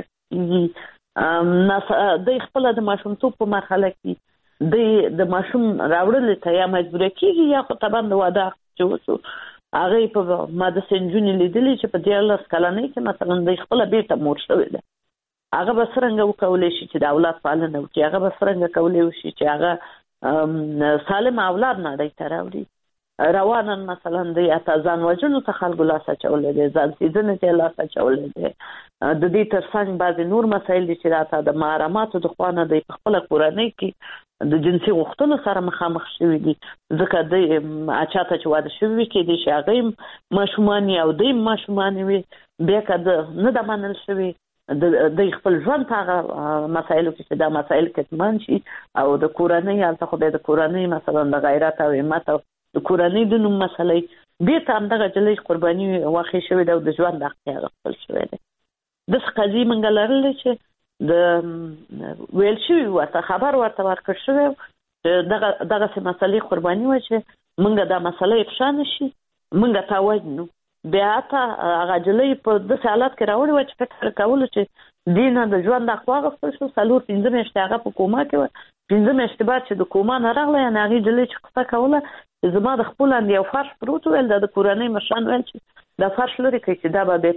کیږي د خپل د ماشومتوب په مرحله کې د ماشوم راوړل ته یا مجبور کیږي یا خو طبعا د واده چې هغه په ماده سنجونی لیدلې چې په 14 کلنۍ کې مثلا د خپل بیرته مور شوی ده هغه به څنګه وکولای شي چې د اولاد پالنه وکړي هغه به څنګه کولای شي چې هغه سالم اولاد نړۍ ته راوړي. رواناً مثلا د اتازان وجنو ته خلکو لاس اچولې دي ځان سیدنه ته لاس اچولې دي د دې ترڅنګ بعض نور مسایل دي چې راته د محرماتو د خوانه د خپل قرآني کې د جنسي غوښتنو سره مخامخ شوي دي ځکه د اچاته چې واده شوي کې دي چې هغه ماشومان او د ماشومان وي بیا کده نه د منل شوي د خپل ژوند هغه مسایلو کې دا مسایل کتمان شي او د قرآني البته خو د قرآني مثلا د غیرت او همت د کورنۍ د نوم مسلې به تام دغه جلې قرباني واقع شوی د ژوند د حق خپل شوی دی. د قضیه منګ لرل چې د ویل شوی ورته خبر ورته ورکړ شوی دغه مسلې قرباني و چې منګ دا مسلې افشا نشي منګ تا وژنو بیا ته هغه جلې په د حالت کې راوړي و چې فکر کول چې دینه د ژوند د حق خپل شو سلور 15 میاشتې هغه په کوما کې 15 میاشتې بعد چې د کوما نه راغله یا هغه جلې چې قصه کوله زما د خپل اند یو فرش پروت ول د کورنۍ مشان ول چې د فرش لري کې چې دا به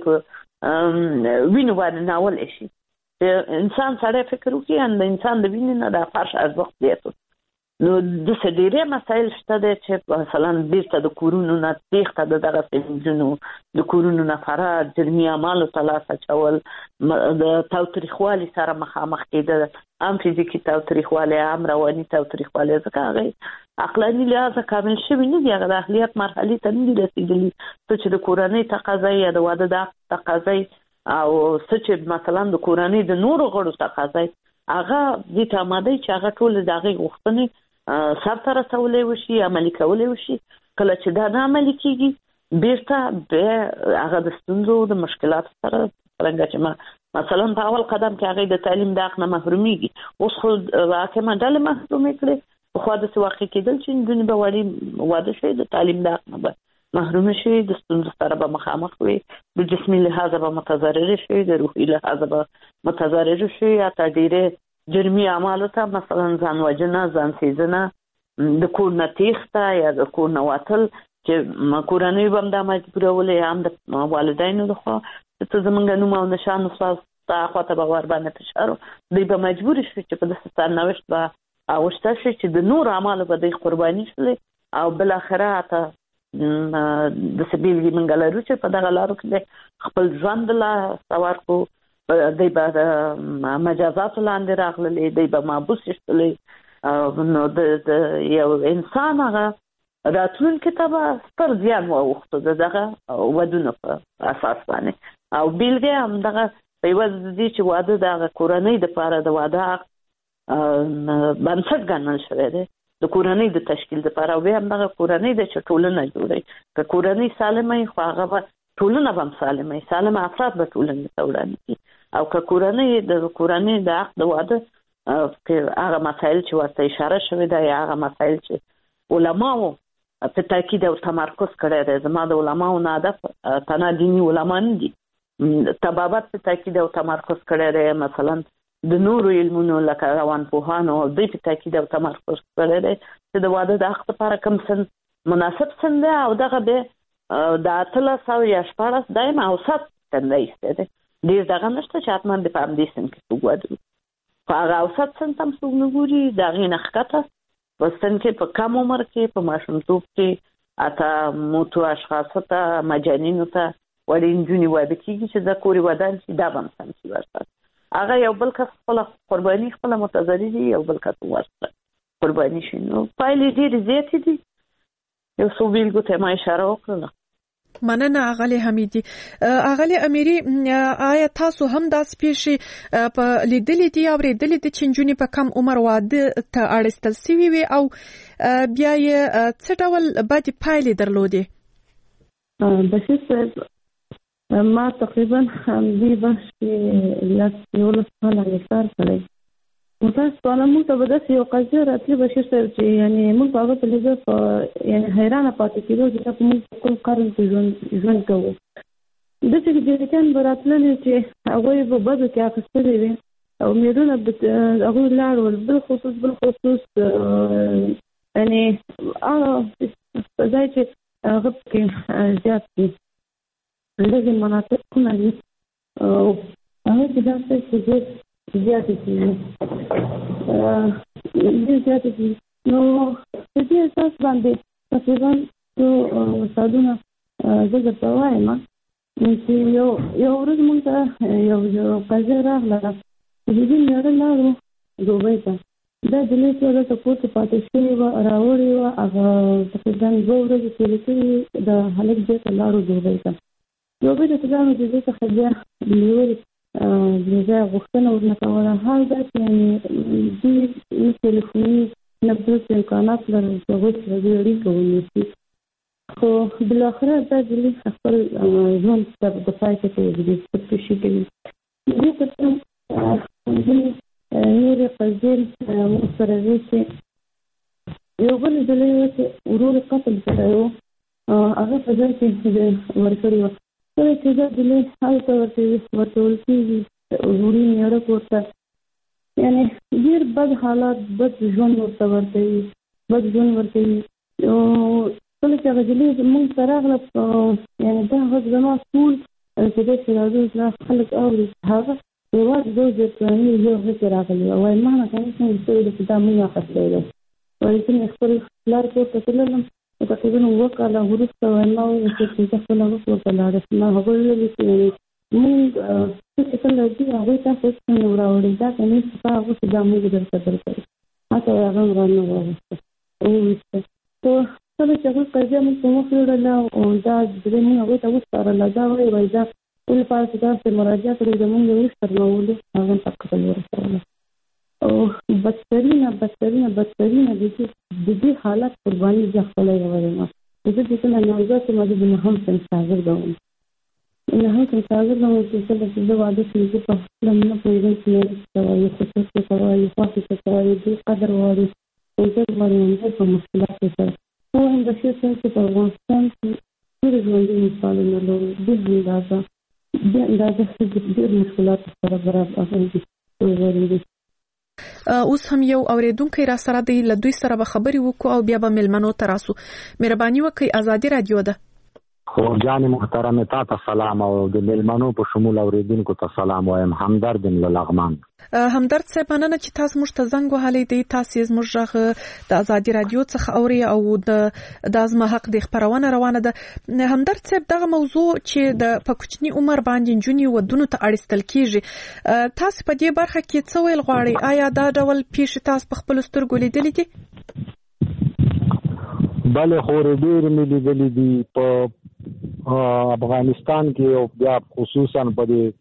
په وینو باندې ناول شي انسان سره فکر وکړي ان د انسان د وینې نه د فرش ارزښت دی. نو د سډيره مسایل شته چې مثلا بیرته د کورونو نه تیښته د دغه سنجونو د کورونو نه فرار جرمي اعمال ثلاثه چول د تاوتریخوالي سره مخامخ کېده هم فزیکی تاوتریخوالي هم رواني تاوتریخوالي ځکه هغه عقلاني لحاظ کامل شوی نه دی هغه د اهلیت مرحلې ته نه رسیدلی چې د کورنۍ تقاضا یا د واده د تقاضا او چې مثلا د کورنۍ د نورو غړو تقاضا هغه د تماده چې هغه ټول دغه غوښتنې سره رسولې وشي عملي کولې وشي کله چې دا نه عملي کیږي بیرته به هغه د ستونزو د مشکلات سره څنګه چې مثلا په اول قدم کې هغه د تعلیم د حق نه محروميږي اوس خو حاکم ډله محرومې کړي خو د واقع کېدل چې دنیا به وړي واده شي د تعلیم د حق نه محروم شي د ستونزو سره به مخامخ وي د جسمي لحاظ به متضرر شي د روحي لحاظ به متضرر شي یا تدیره جرمي اعمال ته مثلا ځان وجنه ځان سیزنه د کور نه تیښته یا د کور نه وتل چې کورنۍ به هم دا مجبورولې هم د والدینو لخوا چې زمونږ نوم او نشان تا خواته به ور باندې فشار دوی به مجبور شي چې په داسې سرنوشت به اوښته شي چې د نور اعمالو به دوی قرباني شي او بالاخره ته د سبیلګي منګلارو چې په دغه لارو کې خپل ژوند لا سوار کو دی به مجازات لاندې راغلي، دی به محبوس شتلی. نو د یو انسان هغه راتلونکي ته به ستر زیان واوښته دغه ودونه په اساس باندې. او بیلګې همدغه په یوازې دي چې واده د هغه کورنۍ دپاره د واده بنسټ ګڼل شوی دی د کورنۍ د تشکیل دپاره. او بیا همدغه کورنۍ ده چې ټولنه جوړوي. که کورنۍ سالمه وي خو هغه به ټولنه به هم سالمه وي، سالمه افراد به ټولنې ته وړاندې کړي. او که کورنۍ د حق د واده هغه مسایل چې ورته اشاره شوې ده یا هغه مسایل چې علماو په تاکید او تمرکز کړی دی، زما د علماو نه هدف تنها دیني علما نه دي، طبابت په تاکید او تمرکز کړی دی، مثلا د نورو علمونو لکه روانپوهانو دوی په تاکید او تمرکز کړی دی چې د واده د حق لپاره کوم سن مناسب سن دی او دغه به د 18 یا 14 دایم اوسط سن دی. ډېر دغه نشته چې حتما د په همدې سن کې څوک واده وکړي. خو هغه اوسط سن ته هم څوک نه ګوري، د هغې نه ښکته په سن کې په کم عمر کې په ماشومتوب کې اته موتو اشخاصو ته مجانینو ته وړې نجونې واده کېږي چې د کورې ودان شي. دا به هم سم شي ورسره. هغه یو بل کس خپله قرباني خپله متضرر دي، یو بل کس ورسره قرباني شي. نو پایلې ډېرې زیاتې دي. یو څو بیلګو ته ما اشاره وکړله. مننه اغلی حمیدي. اغلی امیري، آیا تاسو هم داسې پیښې په لیدلې دي او اورېدلې دي چې نجونې په کم عمر واده ته اړستل سوي وي او بیا یې څه ډول بدې پایلې درلودې؟ بشیر صاحب، ما تقریبا دې بحث کې 11 کاله کار کړی. متاسفانه موږ ته به داسې یو قضیه راتلي بشیر صاحب چې یعنې موږ په هغه په لیدو یعنې حیرانه پاتې کېدو چې دا په موږ په کوم قرن کې ژوند کوو. داسې جریکان به راتللي چې هغوی به بدو کې اخیستلي وي او میرونه به هغوی لاړول. بالخصوص یعنې هغه په ځای چې هغه پکې زیات دي لږې مناطقونه دي او هغه کې داسې چې ډېر زیاتې کېږي. نو په دې اساس باندې تقریبا څو مثالونه زه درته وایم چې یو ورځ موږ ته یو قضیه راغله چې د دې میړه لاړو دوبۍ ته. دا جلۍ چې دلته کور کې پاتې شوې وه راوړې وه، هغه تقریبا 2 ورځې تېرې کړې د هلک ځای ته لاړو دوبۍ ته. دوبۍ ته چې لاړو د دې څخه بیا نیولې بیا غوښتنه ورنه کوله. حال دا چې یعنې دوی نه تلیفوني نه بل امکانات لرل چې هغوی سره دوی اړیکه ونیسي. خو بالاخره دا جلۍ خپل ژوند ته د پای ته کوي، خودکشي کوي. دې تر څنګ نورې قضیې موږ سره وې چې یو بل جلۍ وه چې ورور یې قتل کړی و، هغه په ځای کې ورکړې وه. کله چې دا جلۍ هلته ورکول کېږي وروڼي میړه کور ته، یعنې ډېر بد حالات، بد ژوند ورته ورکوي. کله چې هغه جلۍ موږ ته راغله یعنې دا هغه زما ټول چې دی چې راځو دا خلک اوري هغه یوازې 2000 یو هغې راغلی وه. وایي ما نه کنه څنګه شوی ده چې دا موږ اخیستی دی. وایي څنګه خپل پلار کور ته تللم تقریبا 2 کاله وروسته وایي ما وویل چې زه خپله اوس ورته لاړه شم. ما هغوی ویلي چې موږ څه چې څنګه دي هغوی تاسو څنګه راوړئ دا که نه ستا هغوسې دا موږ درته درکوي. هڅه یې هغه هم رانه وویسته. خو کله چې هغوی قضیه موږ په مخ وړله او دا درې موږ هغوی ته وسپارله. دا وایي دا ټول لپاره چې تاسو مراجعه کړې زموږ یو لږ ترنولو هغه هم په قتل ورسوله. او بدترینه د دې حالت قرباني زه خپله یوه یم. زه چې کله نوزاد شم زه د 9 صنف شاګرده وم. 9 صنف شاګرده وم چې کله چې زه واده شم زه په خپله نه پوهېدم چې میرې څه ته وایي، خصوص څه ته وایي، خوښې څه ته وایي، دوی قدر غواړي، عزت غواړي. زه په مشکلاتو سره وایم بشیر صاحب چې په افغانستان کې ډېر ژوندي مثالونه لرو. ډېر اندازه ډېر مشکلاتو سره برابر دي. اوس هم یو اوریدونکی را سره دی، له دوی سره به خبرې وکړو او بیا به مېلمنو ته راسو. مهرباني وکړئ، ازادي رادیو ده. خورجان محترم ته سلام او د ملمنو په شمول اوریدونکو ته سلام وایم. همدرد لغمان. همدرد صاحب مننه چې تاسو موږ ته زنګ وهلی دی. تاسو زموږ غږ د ازادي رادیو څخه اوري او د ازما حق د خبرونه روانه ده. همدرد صاحب دغه موضوع چې د پکوچنی عمر باندې جنونی ودونو ته اړستل کیږي، تاسو په دې برخه کې څه ویل غواړئ؟ آیا دا ډول پیښې تاسو په خپل سترګو لیدلې دي؟ بله خو ډېر مې لیدلې دي په افغانستان کې او بیا خصوصا په دې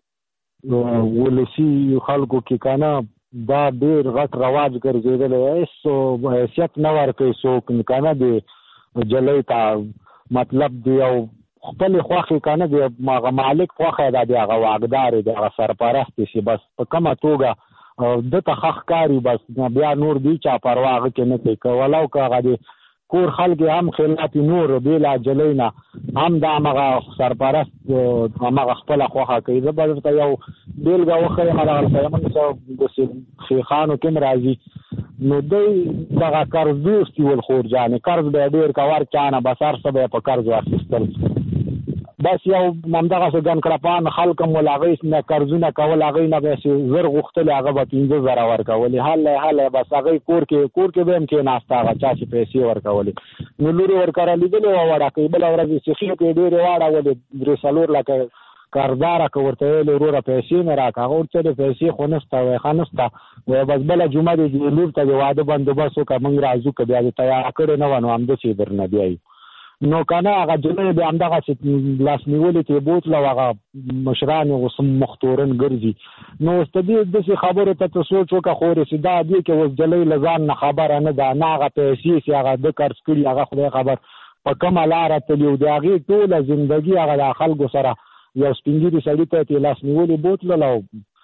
ولسی خلکو کې کنه دا ډېر غټ رواج ګرځېدلی، هیڅ حیثیت نه ورکوي څوک کنه د جلۍ ته، مطلب دی او خپل خوښې کنه د مالک خوښه ده، د هغه واکدار د هغه سرپرست شي، بس په کومه توګه دته ښه ښکاري بس بیا نور دی چا پروا هغه کې نه کوي. که ولو که هغه د کور خلک هم خلاف نور بېله جلۍ نه هم د همغه سرپرست همغه خپله خوښه کوي. زه به درته یو بېلګه وښیم، دغلته زموږ داسې شیخانو کې هم راځي، نو دوی دغه قرض دوستي ول خورجانې، قرض به یې ډېر کور چا نه، بس هر څه به یې په قرض واخیستل، بس یو همدغسې ګنکړپان خلک هم ول هغوی نه قرضونه کول، هغوی نه به یې زر غوښتلې هغه به 15,000 ورکولې، هله بس هغوی کور کې به هم کېناسته هغه چا چې پیسې ورکولې. نو لورې ورکره لیدلې وه وړکۍ، بله ورځ یې سیخي کې ډېرې واړولې 3-4 لکه قرضداره که ورته ویلې وروره پیسې مې راکړه، هغه ورته ویلې پیسې خو نشته، وایي ښه نشته، وایي بس بله جمعه دې لور ته د واده بندوبست وکړه، موږ راځو که بیا دې تیاره کړې نه وه نو همداسې درنه بیایي. نو کنه هغه جلۍ بیا همدغسې لاس نیولې ته یې بوتله او هغه مشران یې اوس مختورن ګرځي. نو اوس ته دې داسې خبرو ته ته سوچ وکړه خورې چې دا دې کې اوس جلۍ له ځان نه خبره نه ده، نه هغه پیسې چې هغه ده قرض کړي هغه خدای خبر په کومه لاره تلي او د هغې ټوله زندګي هغه د خلکو سره یو سپین ږیري سړي ته یې لاس نیولې بوتله او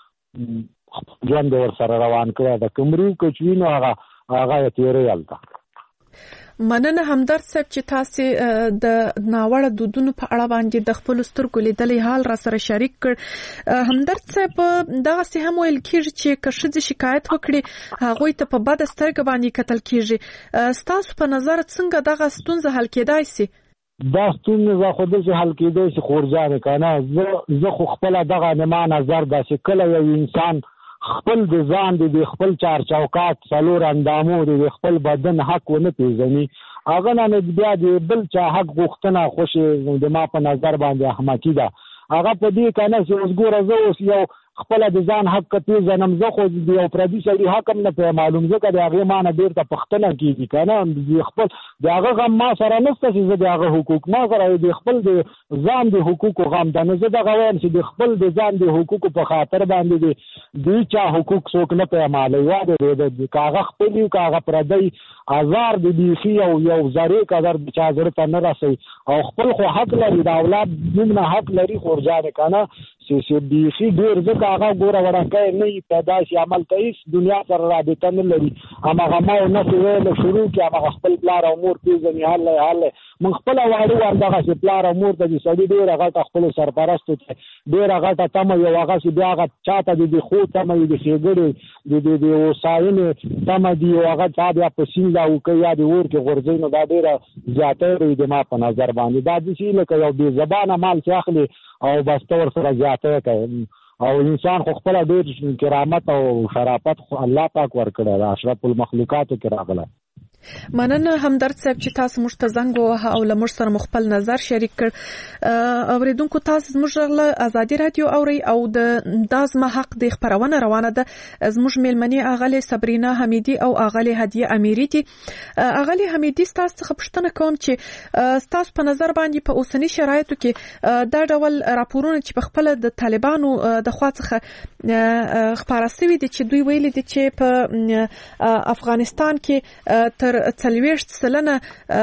ژوند یې ورسره روان کړی ده، که مري که چوي نو هغه یې تېروي هلته. مننه همدرد صاحب چې تاسو د ناوړه دودونو په اړه باندې د خپل سترګو لیدلې حال را سره شریک کړ. همدرد صاحب دغه څه هم ویل کېږي چې که ښځې شکایت وکړي هغوی ته په بده سترګه باندې کتل کېږي. ستاسو په نظر څنګه دغه ستونزه حل کېدای سي؟ دا ستونزه خو داسې حل کېدای سي خورجانې که نه، زه خو خپله دغه نما نظر ده چې کله یو انسان خپل د ځان د خپل چار چوکاټ 4 اندامو د خپل بدن حق ونه پیژني، هغه نه بیا د بل چا حق غوښتنه خوشې د ما په نظر باندې احمقي ده. هغه په دې که نه چې اوس ګوره زه اوس یو خپله د ځان حق که پیژنم، زه خو د یو پردي سړي حق هم نه پی معلوم، ځکه د هغې ما نه بېرته پوښتنه کېږي که نه، خپل د هغه غم ما سره نشته چې زه د هغه حقوق، ما سره د خپل د ځان د حقوقو غم ده. نو زه دغه وایم چې د خپل د ځان د حقوقو په خاطر باندې د چا حقوق څوک نه پیمالوي، که هغه خپل وي که هغه پردی، ازار د بیخي او یو ذرې قدر د چا زړه ته نه رسوي، او خپل خو حق لري، د اولاد نوم نه حق لري خورجانې که نه، چې بیخي ډېر ځکه هغه ګوره وړکی نه وي، په داسې عمل ته هېڅ دنیا سره رابطه نه لري، همغه ما او نسې ویله شروع کړي، همغه خپل پلار او مور پېژني، هله موږ خپله واړه وو همدغسې پلار او مور ته د سړي ډېره غټه خپلو سرپرستو ته ډېره غټه تمه یو هغسې بیا هغه چا ته د ښو تمه وي، د ښېګړې د هوساینې تمه دي، او هغه چا بیا په سیند راوکوي یا د اور کې غورځوي، نو دا ډېره زیاتی دی د ما په نظر باندې. دا داسې لکه یو بې زبانه مال چې اخلي او بس ته ورسره زیاتی کوي، او انسان خو خپله ډېر کرامت او شرافت خو الله پاک ورکړی دی، اشرف المخلوقاتو کې راغلی. مننه همدرد صاحب چې تاسو موږ ته زنګ ووهه او له موږ سره مو خپل نظر شریک کړ. اوریدونکو تاسو زموږ له ازادي رادیو اورئ او د زما حق د خبرونه روانه ده. زموږ میلمنې اغلې صبرینا حمیدي او اغلې هدیه امیری دي. اغلې حمیدي تاسو څخه پوښتنه کوم چې تاسو په نظر باندې په اوسنی شرایطو کې دا ډول راپورونه چې په خپل د طالبانو د خوا څخه خبره شوې دي چې دوی ویلي دي چې په افغانستان کې تر 40%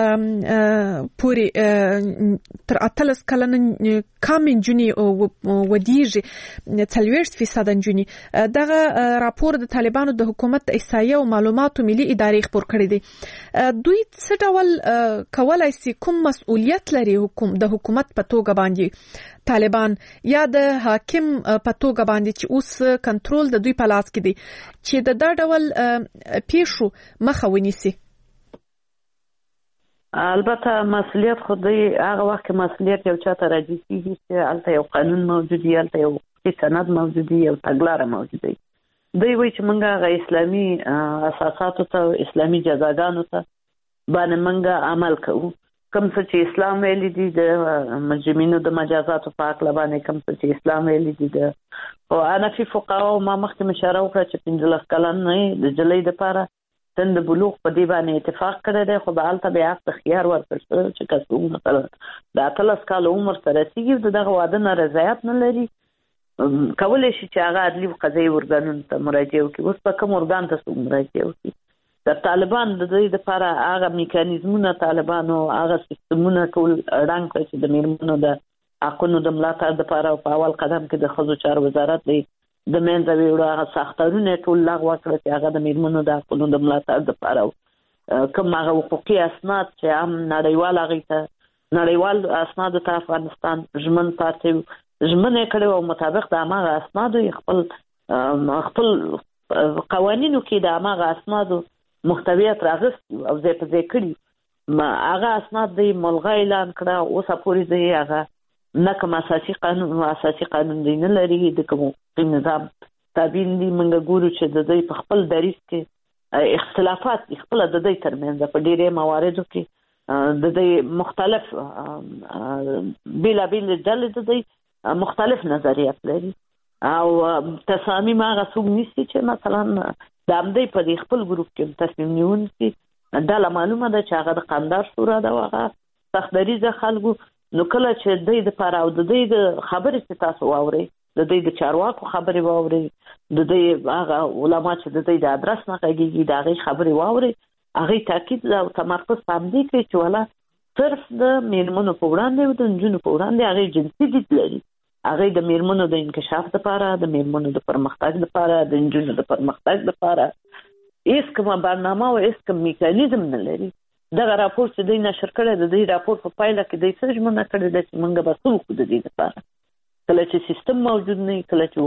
پورې تر 18 کلن کم نجونې ودیږي، 40% نجونې. دغه راپور د طالبانو د حکومت احصایه او معلوماتو ملي ادارې خبر کړی دی. دوی څه ډول کولای شي، کوم مسؤلیت لري د حکومت په توګه باندې طالبان یا د حاکم په توګه باندې چې اوس کنټرول د دوی په لاس کې دی چې د دا ډول پیښو مخه ونیسي؟ البته مسؤلیت خو دی هغه وخت کې مسؤلیت یو چاته راځي چې هلته یو قانون موجود وي، هلته یو سند موجود وي، یو تګلاره موجود وي. دوی وایي چې موږ هغه اسلامي اساساتو ته، اسلامي جزاګانو ته باندې موږ عمل کوو. کوم څه چې اسلام ویلي دي د مجرمینو د مجازاتو په هکله باندې، کوم څه چې اسلام ویلي دي د حنفي فقهاو ما مخکې اشاره وکړه چې 15 کلن نه د جلۍ دپاره سن د بلوغ په دې باندې اتفاق کړی دی، خو به هلته بیا حق اختیار ورکړل شوی چې که څوک مثلا د 18 کاله عمر ته رسېږي د دغه واده نه رضایت نه لري، کولی شي چې هغه عدلي قضایي ارګانونو ته مراجعه وکړي. اوس په کوم ارګان ته څوک مراجعه وکړي؟ د طالبان د دوی دپاره هغه میکانیزمونه، طالبانو هغه سیستمونه ټول ړنګ کړي چې د میرمنو د حقونو د ملاتړ دپاره په اول قدم کې د ښځو چارو وزارت دی د منځه ویوړو هغه ساختارونه ټول لغوه کړه چې هغه د میرمنو د حقونو د ملاتړ دپاره کوم هغه حقوقي اسناد چې هم نړیوال هغې ته نړیوال اسنادو ته افغانستان ژمن پاتې ژمن یې کړی او مطابق د هماغه اسنادو خپل قوانینو کې د هماغه اسنادو محتویات راغستي او ځای په ځای کړي. هغه اسناد دی ملغا اعلان کړه، اوسه پورې دی هغه نه کوم اساسي قانون دی نه لري، د کوم حقوقي نظام تابع دي. موږ ګورو چې د دوی په خپل دریځ کې اختلافات دي خپله د دوی ترمنځ په ډېرې مواردو کې د دوی مختلف بېلابېلې ډلې د دوی مختلف نظریات لري او تصامیم هغه څوک نیسي چې مثلا د همدوی په دې خپل ګروپ کې تصمیم نیونکي ډله معلومه ده چې هغه د قندار شورا ده او هغه سخت دریځه خلکو. نو کله چې دوی دپاره او د دوی د خبرې چې تاسو واورئ، د دوی د چارواکو خبرې واورئ، د دوی هغه علما چې د دوی د ادرس نه غږېږي د هغې خبرې واورئ، هغې تاکید او تمرکز په همدې کوي چې والا صرف د میرمنو په وړاندې او د نجونو په وړاندې هغې جنسي دید لري، هغې د میرمنو د انکشاف دپاره، د میرمنو د پرمختګ دپاره، د نجونو د پرمختګ دپاره هېڅ کومه برنامه او هېڅ کوم میکانیزم نه لري. دغه راپور چې دوی نشر کړی د دوی راپور په پایله کې دوی څه ژمنه کړې ده چې موږ به څه وکړو د دې لپاره. کله چې سیستم موجود نه وي، کله چې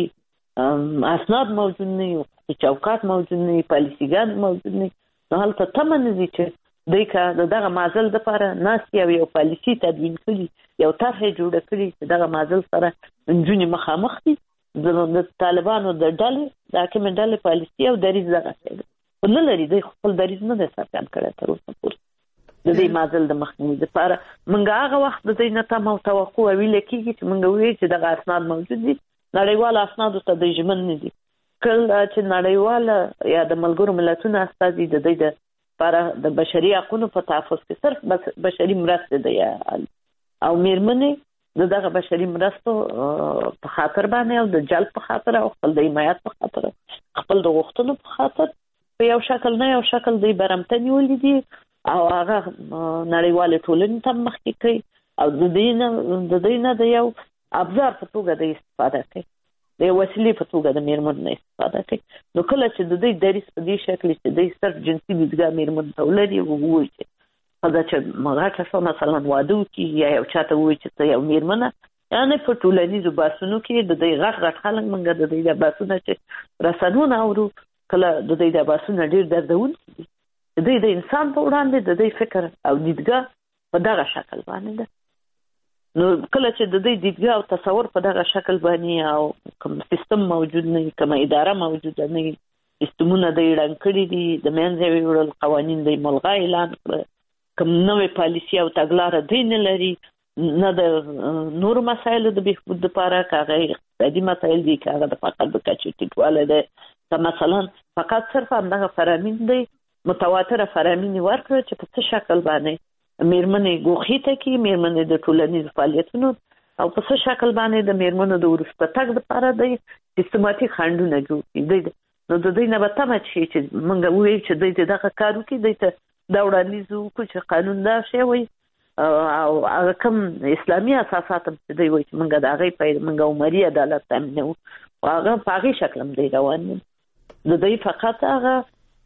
حقوقي اسناد موجود نه وي، حقوقي چوکاټ موجود نه وي، پالیسیګان موجود نه وي، نو هلته تمه نه ځي چې دوی که د دغه معضل دپاره ناست یو پالیسي تدوین کړي، یو طرح یې جوړه کړي چې دغه معضل سره نجونې مخامخ دي. د طالبانو د ډلې د حاکمې ډلې پالیسي او دریځ دغه شی دی نه لري، دوی خپل دریځ نه دی څرګند کړی تر اوسه پورې د دې معضل د مخنیوي دپاره. موږ هغه وخت د دوی نه تمه او توقع ویلی کېږي چې موږ ووایو چې دغه اسناد موجود دي، نړیوال اسنادو ته دوی ژمن نه دي. کله چې نړیواله یا د ملګرو ملتونو استازي د دوی دپاره د بشري حقونو په تحفظ کې صرف بشري مرستې دی او میرمنې د دغه بشري مرستو په خاطر باندې او د جلب په خاطر او خپل د حمایت په خاطر خپل د غوښتنو په خاطر په یو شکل نه یو شکل دوی برمته نیولي دي او هغه نړیوالې ټولنې ته مخکې کوي او د دوی نه د یو ابزار په توګه د استفاده کوي، د یو وسیلې په توګه د میرمنو نه استفاده کوي. نو کله چې د دوی دریځ په دې شکل چې دوی صرف جنسي دیدګاه میرمنو ته ولري او ووایي چې ښځه چې غټه شوه مثلا واده وکړي یا یو چاته ووایي چې ته یو میرمنه، یعنې په ټولنیزو بحثونو کې د دوی غټ خلک موږ د دوی د بحثونه چې رسنونه اورو، کله د دوی د بحثونه ډېر دردونکي دي. د دوی د انسان په وړاندې د دوی فکر او دیدګاه په دغه شکل باندې ده. نو کله چې د دوی دیدګاه او تصور په دغه شکل باندې او کوم سیستم موجود نه وي، کومه اداره موجوده نه وي، سیستمونه دوی ړنګ کړي دي، د منځه یې وړل، قوانین دوی ملغا اعلان کړه، کوم نوې پالیسي او تګلاره دوی نه لري، نه د نورو مسایلو د بهبود دپاره که هغه اقتصادي مسایل دي، که هغه د فقر د کچې ټیټوالی دی، که مثلا فقط صرف همدغه فرامین دی متواتره فرامین یې ورکړه چې په څه شکل باندې میرمنې ګوښې ته کړي، میرمنې د ټولنیزو فعالیتونو او په څه شکل باندې د میرمنو د وروسته تګ دپاره دی سیستماتیک خنډونه جوړ کړي. نو د دوی نه به تمه شي چې موږ ووایو چې دوی دغه کار وکړي، دوی ته دا وړاندیز وکړو چې قانون دا شی وایي او هغه کوم اسلامي اساسات چې دوی وایي چې موږ د هغې په موږ عمري عدالت تامینوو او هغه په هغې شکل هم دوی روان دي. د دوی فقط هغه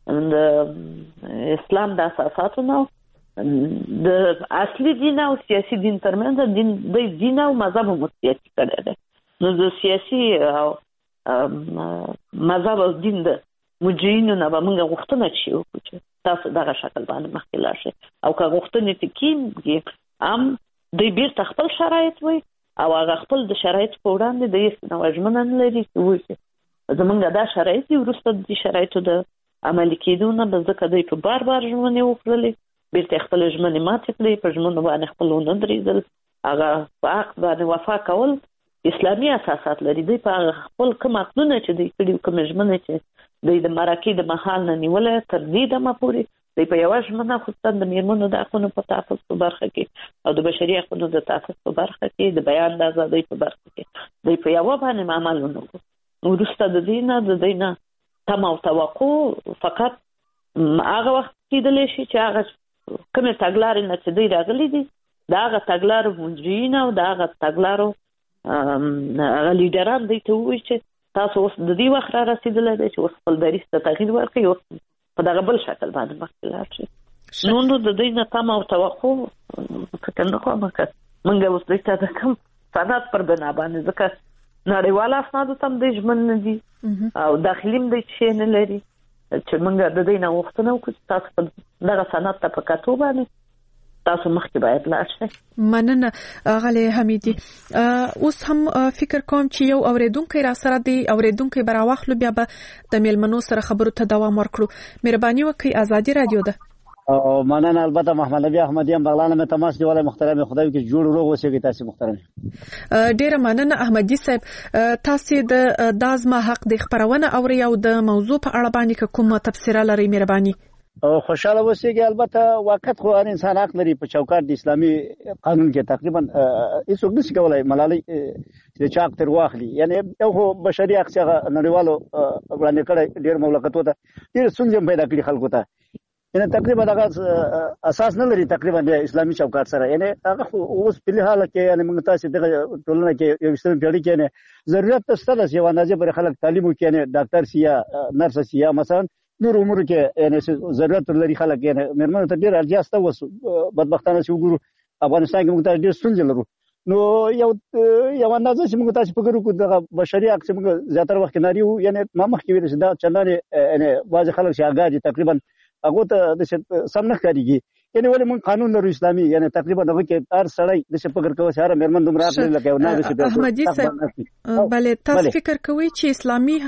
د اسلام د اساساتو نه د اصلي دین او سیاسي دین ترمنځ دوی دین او مذهب هم سیاسي کړی دی. نو د سیاسي او مذهب او دین د مجرمینو نه به موږ غوښتنه وکړو چې تاسو دغه شکل باندې مخکې لاړ شئ او که غوښتنې ته کېږي هم دوی بیرته خپل شرایط وي او هغه خپل د شرایطو په وړاندې د هېڅ ډول ژمنه نه لري چې وکړي زموږ دا شرایط دي وروسته د دې شرایطو د عملي کېدو نه به ځکه دوی په بار ژمنې وکړلې بیرته خپلې ژمنې ماتې کړې په ژمنو باندې خپل ونه درېدل هغه په عقد باندې وفا کول اسلامي اساسات لري دوی په هغه خپل کوم عقدونه چې دوی کړي کومې ژمنې چې دوی د مرکې د مهال نه نیولې تر دې دمه پورې دوی په یوه ژمنه خصوصا د میرمنو د حقونو په تحفظ په برخه کې او د بشري حقونو د تحفظ په برخه کې د بیان د ازادۍ په برخه کې دوی په یوه باندې عمل ونه کړو وروسته د دې نه تمه او توقع فقط هغه وخت کېدلی شي چې هغه کومې تګلارې نه چې دوی راغلي دي د هغه تګلارو مجرمین او د هغه تګلارو هغه لیډران دوی ته ووایي چې تاسو اوس د دې وخت را رسېدلی دی چې اوس خپل دریځ ته تغییر ورکړئ اوس په دغه بل شکل باندې مخکې لاړ شي نو د دوی نه تمه او توقع فکر نه کوم که موږ اوس دوی ته د کوم سند پر بنا باندې ځکه نړیوال اسنادو ته هم دوی ژمن نه دي او داخلي هم دوی شی نه لري چې موږ د دوی نه غوښتنه وکړو چې تاسو په دغه سند ته په کتو باندې تاسو مخکې باید لاړ شئ مننه غالي حمیدي اوس هم فکر کوم چې یو اوریدونکو را سره دی اوریدونکو براوخلو بیا به د میلمنو سره خبرو ته دوام ورکړو مهرباني وکړئ ازادي رادیو ده مننه البته محمد نبی احمدی هم بغلانه مې تماس دی ولای محترم خدای کې جوړ روغ اوسئ تاسو محترم ډیره مننه احمدی صاحب تاسو د دازما حق د خبرونه اوري او د موضوع په اړه باندې کومه تفسیر لري مهرباني خوشاله اوسئ البته وخت خو هر انسان حق لري په چوکاټ د اسلامي قانون کې تقریبا هیڅوک نشي کولای ملالۍ چې چاق تر واخلي یعنی یو بشري حق څنګه نړیوالو وړاندې کړی ډیر مملکتو ته ډیر ستونزې پیدا کړي خلکو ته یعنی تقریبا دغه اساس نه لري تقریبا د اسلامي چوکاټ سره یعنی هغه اوس په حال کې یعنی موږ تاسو دغه ټولنه کې یو ستر پیړۍ کې ضرورت شته چې یو اندازې پر خلک تعلیم وکړي یعنی ډاکټر سیا نرس سیا مثلا نور عمر کې یعنی ضرورت لري خلک یعنی مرمنه ته ډیر ارجاسته وس بدبختانه چې وګورو افغانستان کې موږ ته ډیر ستونزې لرو نو یو اندازه چې موږ تاسو فکر وکړو د بشري حق چې موږ زیاتره وخت ناري وو یعنی ما مخکې ویل چې دا چندانې یعنی بعض خلک چې اگاډي تقریبا هغه ته د سم نه کاریږي یعنی ولې موږ قانون لرو اسلامي یعنی تقریبا دغه کې هر سړی د څه فکر کوي چې هر مرمن دومره اخلي لکه نه د احمدي صاحب بلې تاسو فکر کوئ چې اسلامي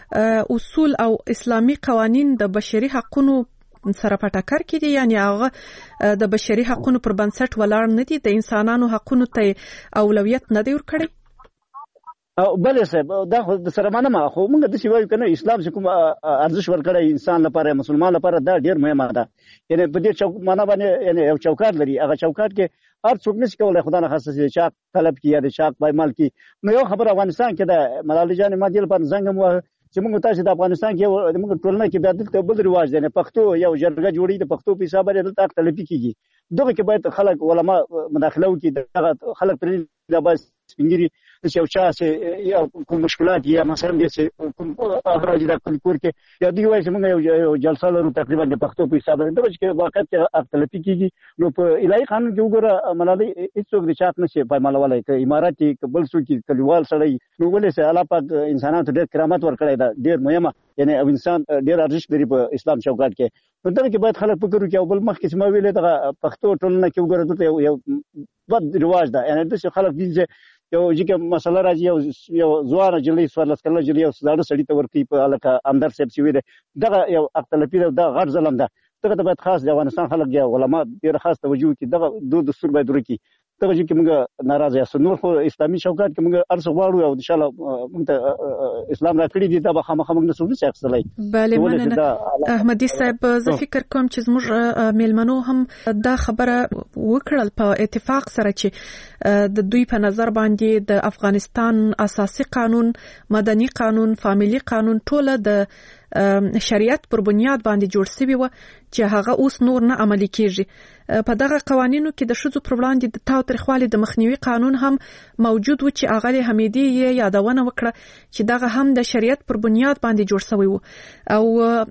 اصول او اسلامي قوانين د بشري حقوقو سره په ټکر کې دي یعنی هغه د بشري حقوقو پر بنسټ ولاړ نه دي د انسانانو حقوقو ته اولویت نه دی ورکړی او بلې صاحب دا د سره منم خو موږ د څه وایو کنه اسلام چې کوم ارزښ ورکړی انسان لپاره مسلمان لپاره دا ډیر مهمه ده یعنی په دې چوک معنا باندې یعنی یو چوکاټ لري هغه چوکاټ کې هر څوک نشي کولای خدای نه خاصه چې چاق طلب کیه د چاق پایمال کی نو یو خبر افغانستان کې د ملالۍ جان ما دې په زنګ مو چې موږ تاسو د افغانستان کې موږ ټولنه کې بیا د بل رواج دی نه پښتو یو جرګه جوړی د پښتو په حساب لري د طلبي کیږي دغه کې باید خلک علما مداخله وکړي دغه خلک پر د بس سپینګری چې یو چا چې یا کوم مشکلات یا مثلا د کوم اخراج د کور کې یا دی وایي چې موږ یو جلسه لرو تقریبا د پښتو په حساب لري دغه چې واقعیت کې طلبي کیږي نو په الهي قانون کې وګوره ملالۍ هیڅوک د چات نشي پایمالولای ک اماراتي کبل سو کې کلیوال سړی نو ولې چې الله پاک انسانانو ته ډېر کرامت ورکړی دا ډېر مهمه یعنی او انسان ډېر ارزښت لري په اسلام چوکاټ کې نو دغه کې باید خلک فکر وکړي او بل مخ کې چې ما ویلې دغه پښتو ټولنه کې وګوره دته یو بد رواج ده یعنی د خلک دي یو چې مسله راځي یو ځوان جلې سوالس کله جلې یو زړه سړی ته ورکی په الکه اندر سیب چې ویره دغه یو اختلافي دا غیر ظلم ده دغه باید خاص د افغانستان خلک یا علما ډیر خاص توجه کوي دغه دستور باید ورکی دغه چې موږ ناراضه یو نور خو اسلامي چوکاټ کې موږ ارڅ غواړو او ان شاء الله موږ ته اسلام راکړي دي دا به خامخا موږ نسو نشي اخلای بله مننه احمدي صاحب زه فکر کوم چې زموږ میلمنو هم دا خبره وکړل په اتفاق سره چې د دوی په نظر باندې د افغانستان اساسي قانون مدني قانون فامیلی قانون ټوله د شریعت پر بنیاد باندې جوړ شوی و چې هغه اوس نور نه عملي کیږي په دغه قوانینو کې د شذو پر وړاندې د تاوتریخوالي د مخنیوي قانون هم موجود و چې اغلی حمیدي یادونه وکړه چې دغه هم د شریعت پر بنیاد باندې جوړ شوی و او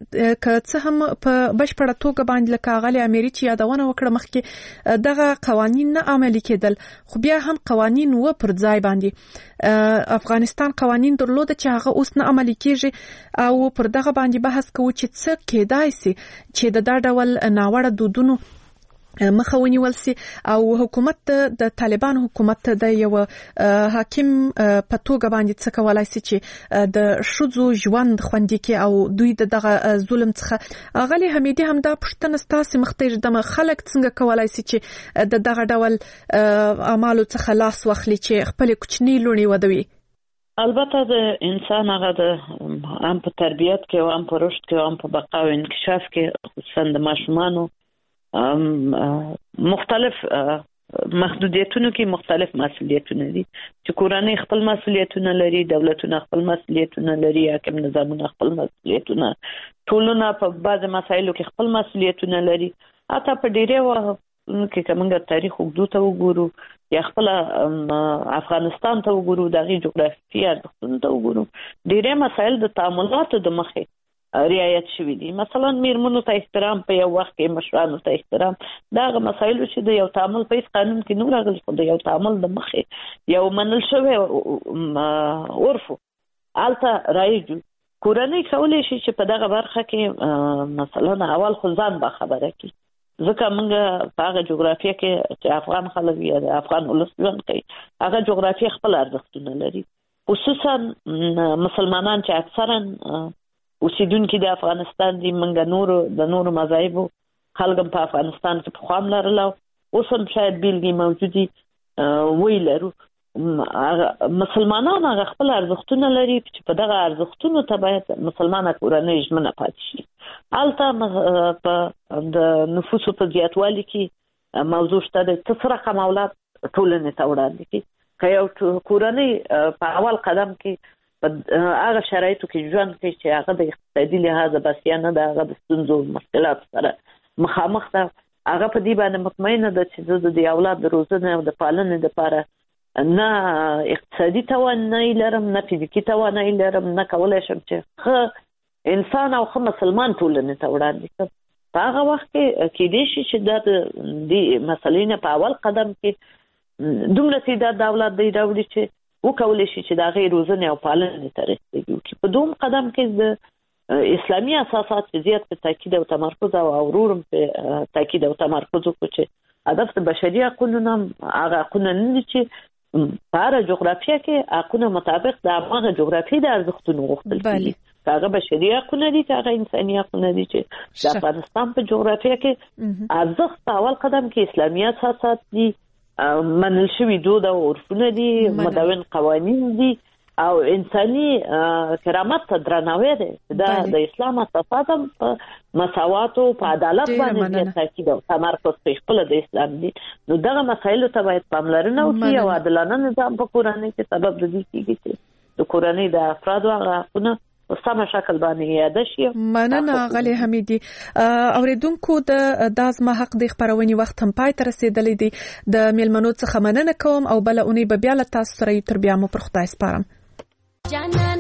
که څه هم په بشپړه توګه باندې لکه اغلی اميري چې یادونه وکړه مخکې دغه قوانین نه عملي کېدل خو بیا هم قوانین و پر ځای باندې افغانستان قوانین درلود چې هغه اوس نه عملي کیږي او پر دغه دغه باندې بحث کوو چې څه کېدای سي چې د دا ډول ناوړه دودونو مخه ونیول سي او حکومت د طالبان حکومت د یو حاکم په توګه باندې څه کولای سي چې د شذو ژوند خوندي کې او دوی دغه ظلم څخه غلي حمیدي هم دا پښتنه ستاسو مختې د خلک څنګه کولای سي چې دغه ډول اعمالو څخه لاس واخلي چې خپل کوچنی لونی ودوي. البته د انسان هغه د هم په تربیت کې او هم په رشد کې او هم په بقا او انکشاف کې خصوصا د ماشومانو مختلف محدودیتونو کې مختلف مسؤلیتونه دي چې کورنۍ خپل مسؤلیتونه لري، دولتونه خپل مسؤلیتونه لري، حاکم نظامونه خپل مسؤلیتونه، ټولنه په بعض مسایلو کې خپل مسؤلیتونه لري. حتی په ډیره کې کومه تاریخ وګړو ته وګورو یا خپل افغانستان ته وګورو، دغه جغرافیایي ارزښتونه ته وګورو، ډیره مسایل د تعاملاتو د مخه رعایت شوی دي. مثلا میرمنو ته احترام، په یو وخت کې مشرانو ته احترام، داغه مسایل چې د یو تعامل په قانون کې نور راغلي، خو د یو تعامل د مخه یو منل شوی عرف الته رایج. کورنۍ کولای شي چې په دغه برخه کې مثلا اول خو ځان با خبره کی، ځکه موږ په هغه جغرافیه کې چې افغان خلک یا د افغان ولس ژوند کوي، هغه جغرافیه خپل ارزښتونه لري، خصوصا مسلمانان چې اکثرا اوسیدونکي د افغانستان دي. موږ د نورو مذاهبو خلک په افغانستان کې په خام لرلو، اوس هم شاید بیلګې موجودي وی لرو. مسلمانان هغه خپل ارزښتونه لري چې په دغه ارزښتونو ته باید مسلمانه کورنۍ ژمنه پاتې شي. البته په د نفوسو په زیاتوالي کې موضوع شته د څه رقم اولاد ټولنې ته وړاندې کی. که یو کورنۍ په اول قدم کې هغه شرایطو کې ژوند کوي چې هغه د اقتصادي لحاظه بس یا نه د هغه د ستونزو مشکلات سره مخامخ ده، هغه په دې باندې مطمئنه ده چې د اولاد د روزنې او د پالنې لپاره نه اقتصادي توانایي لرم، نه فزیکي توانایي لرم، نه کولای شم چې ښه انسان او ښه مسلمان ټولنې ته وړاندې کړم. په هغه وخت کې کېدای شي چې دا د دې مسلې نه په اول قدم کې دومره تعداد د اولاد دی راوړي چې وکولای شي چې د هغې روزنې او پالنې ته رسېږي. چې په دوم قدم کې د اسلامي اساسات چې زیات په تاکید او تمرکز او ورور په تاکید او تمرکز وکړي چې هدف د بشري حقونو نه هغه حقونه نه دي چې په هره جغرافیه کې حقونه مطابق د هغه جغرافیې د ارزښتونو غوښتل کېږي، که هغه بشري حقونه دي که هغه انساني حقونه دي. چې د افغانستان په جغرافیه کې ارزښت په اول قدم کې اسلامي اساسات دي، منل شوی دود او عرفونه دي، مدون قوانین دي او انساني کرامت ته درناوی دی. دا د اسلام اساسات هم په مساوات او په عدالت باندې تاکید او تمرکز په خپل د اسلام دي. نو دغه مسایلو ته باید پاملرنه وکړي او عادلانه نظام په کورنۍ کې سبب د دې کېږي چې د کورنۍ د افرادو هغه حقونه په سمه شکل باندې یاد شي. مننه غلي حمیدي. اوریدونکو د زما حق د خبرونې وخت هم پای ته رسیدلی دی. د میلمنو څخه مننه کوم او بل اونۍ به بیا له تاسو سره تر بیا مو پر خدای سپارم.